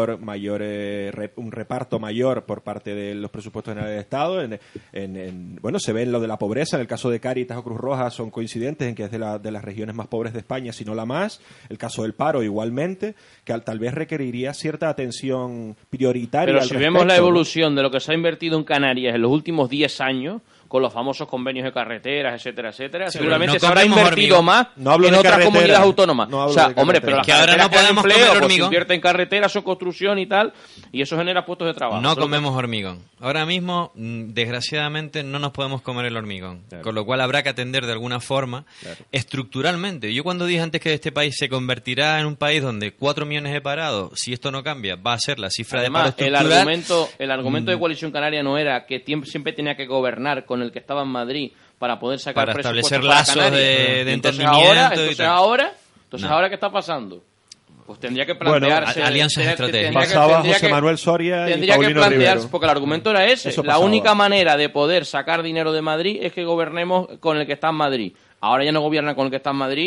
un reparto mayor por parte de los presupuestos generales del Estado. Bueno, se ve en lo de la pobreza. En el caso de Cáritas o Cruz Roja son coincidentes en que es de las regiones más pobres de España, si no la más. El caso del paro igualmente, que tal vez requeriría cierta atención prioritaria. Pero si vemos la evolución de lo que se ha invertido en Canarias en los últimos 10 años, con los famosos convenios de carreteras, etcétera, seguramente se habrá invertido más en otras comunidades autónomas. Pero las que ahora no podemos empleo, comer hormigón. Se invierte en carreteras o construcción y tal, y eso genera puestos de trabajo. No comemos hormigón. Ahora mismo, desgraciadamente, no nos podemos comer el hormigón. Claro. Con lo cual habrá que atender de alguna forma, estructuralmente. Yo cuando dije antes que este país se convertirá en un país donde 4 millones de parados, si esto no cambia, va a ser la cifra de paro estructural. El argumento de Coalición Canaria no era que siempre tenía que gobernar con el que estaba en Madrid para poder sacar para presupuestos establecer lazos de entendimiento. Entonces ahora ¿qué está pasando? Pues tendría que plantearse alianzas estratégicas. Pasaba José Manuel Soria y Paulino Rivero. Porque el argumento era ese. La única manera de poder sacar dinero de Madrid es que gobernemos con el que está en Madrid. Ahora ya no gobiernan con el que está en Madrid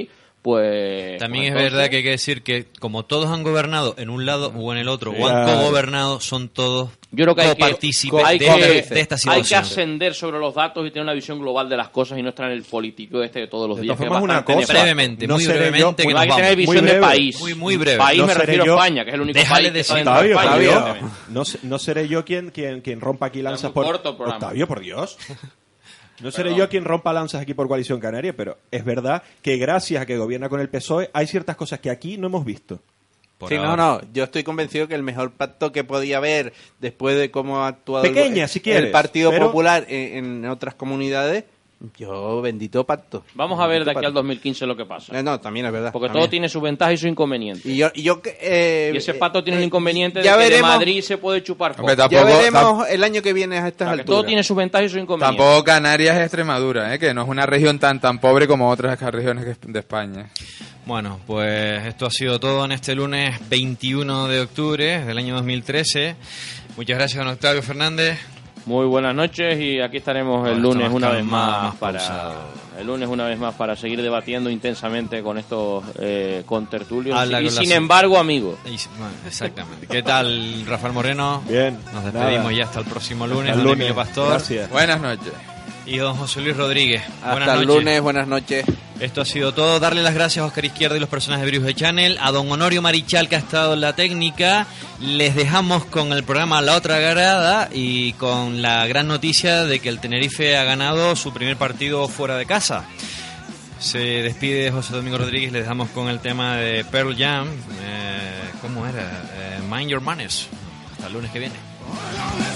pues... También pues es verdad que hay que decir que como todos han gobernado en un lado o en el otro, o han cogobernado, son todos yo creo que copartícipes de esta situación. Hay que ascender sobre los datos y tener una visión global de las cosas y no estar en el político de todos los días. Brevemente, muy brevemente, que nos hay que vamos. tener visión de país. Muy breve. País me refiero a España, que es el único país que está dentro de España. No seré yo quien rompa aquí lanzas por... Octavio, por Dios. No seré yo quien rompa lanzas aquí por Coalición Canaria, pero es verdad que gracias a que gobierna con el PSOE hay ciertas cosas que aquí no hemos visto. Sí, no, yo estoy convencido que el mejor pacto que podía haber después de cómo ha actuado el Partido Popular en otras comunidades, yo bendito pacto. Vamos a ver de aquí al 2015 lo que pasa. No, también es verdad. Porque todo tiene su ventaja y su inconveniente. Y ese pacto tiene un inconveniente ya de que veremos, de Madrid se puede chupar poco. Ya veremos el año que viene a estas alturas. Todo tiene su ventaja y su inconveniente. Tampoco Canarias es Extremadura, que no es una región tan pobre como otras regiones de España. Bueno, pues esto ha sido todo en este lunes 21 de octubre del año 2013. Muchas gracias, don Octavio Fernández. Muy buenas noches y aquí estaremos el lunes una vez más para seguir debatiendo intensamente con estos contertulios y sin embargo amigos. Exactamente. ¿Qué tal, Rafael Moreno? Bien. Nos despedimos ya hasta el próximo lunes. Don Emilio Pastor. Gracias. Buenas noches. Y don José Luis Rodríguez. Hasta el lunes, buenas noches. Esto ha sido todo. Darle las gracias a Oscar Izquierdo y los personajes de Virus de Channel, a don Honorio Marichal, que ha estado en la técnica. Les dejamos con el programa La Otra Grada y con la gran noticia de que el Tenerife ha ganado su primer partido fuera de casa. Se despide José Domingo Rodríguez. Les dejamos con el tema de Pearl Jam. ¿Cómo era? Mind Your Manners. Hasta el lunes que viene.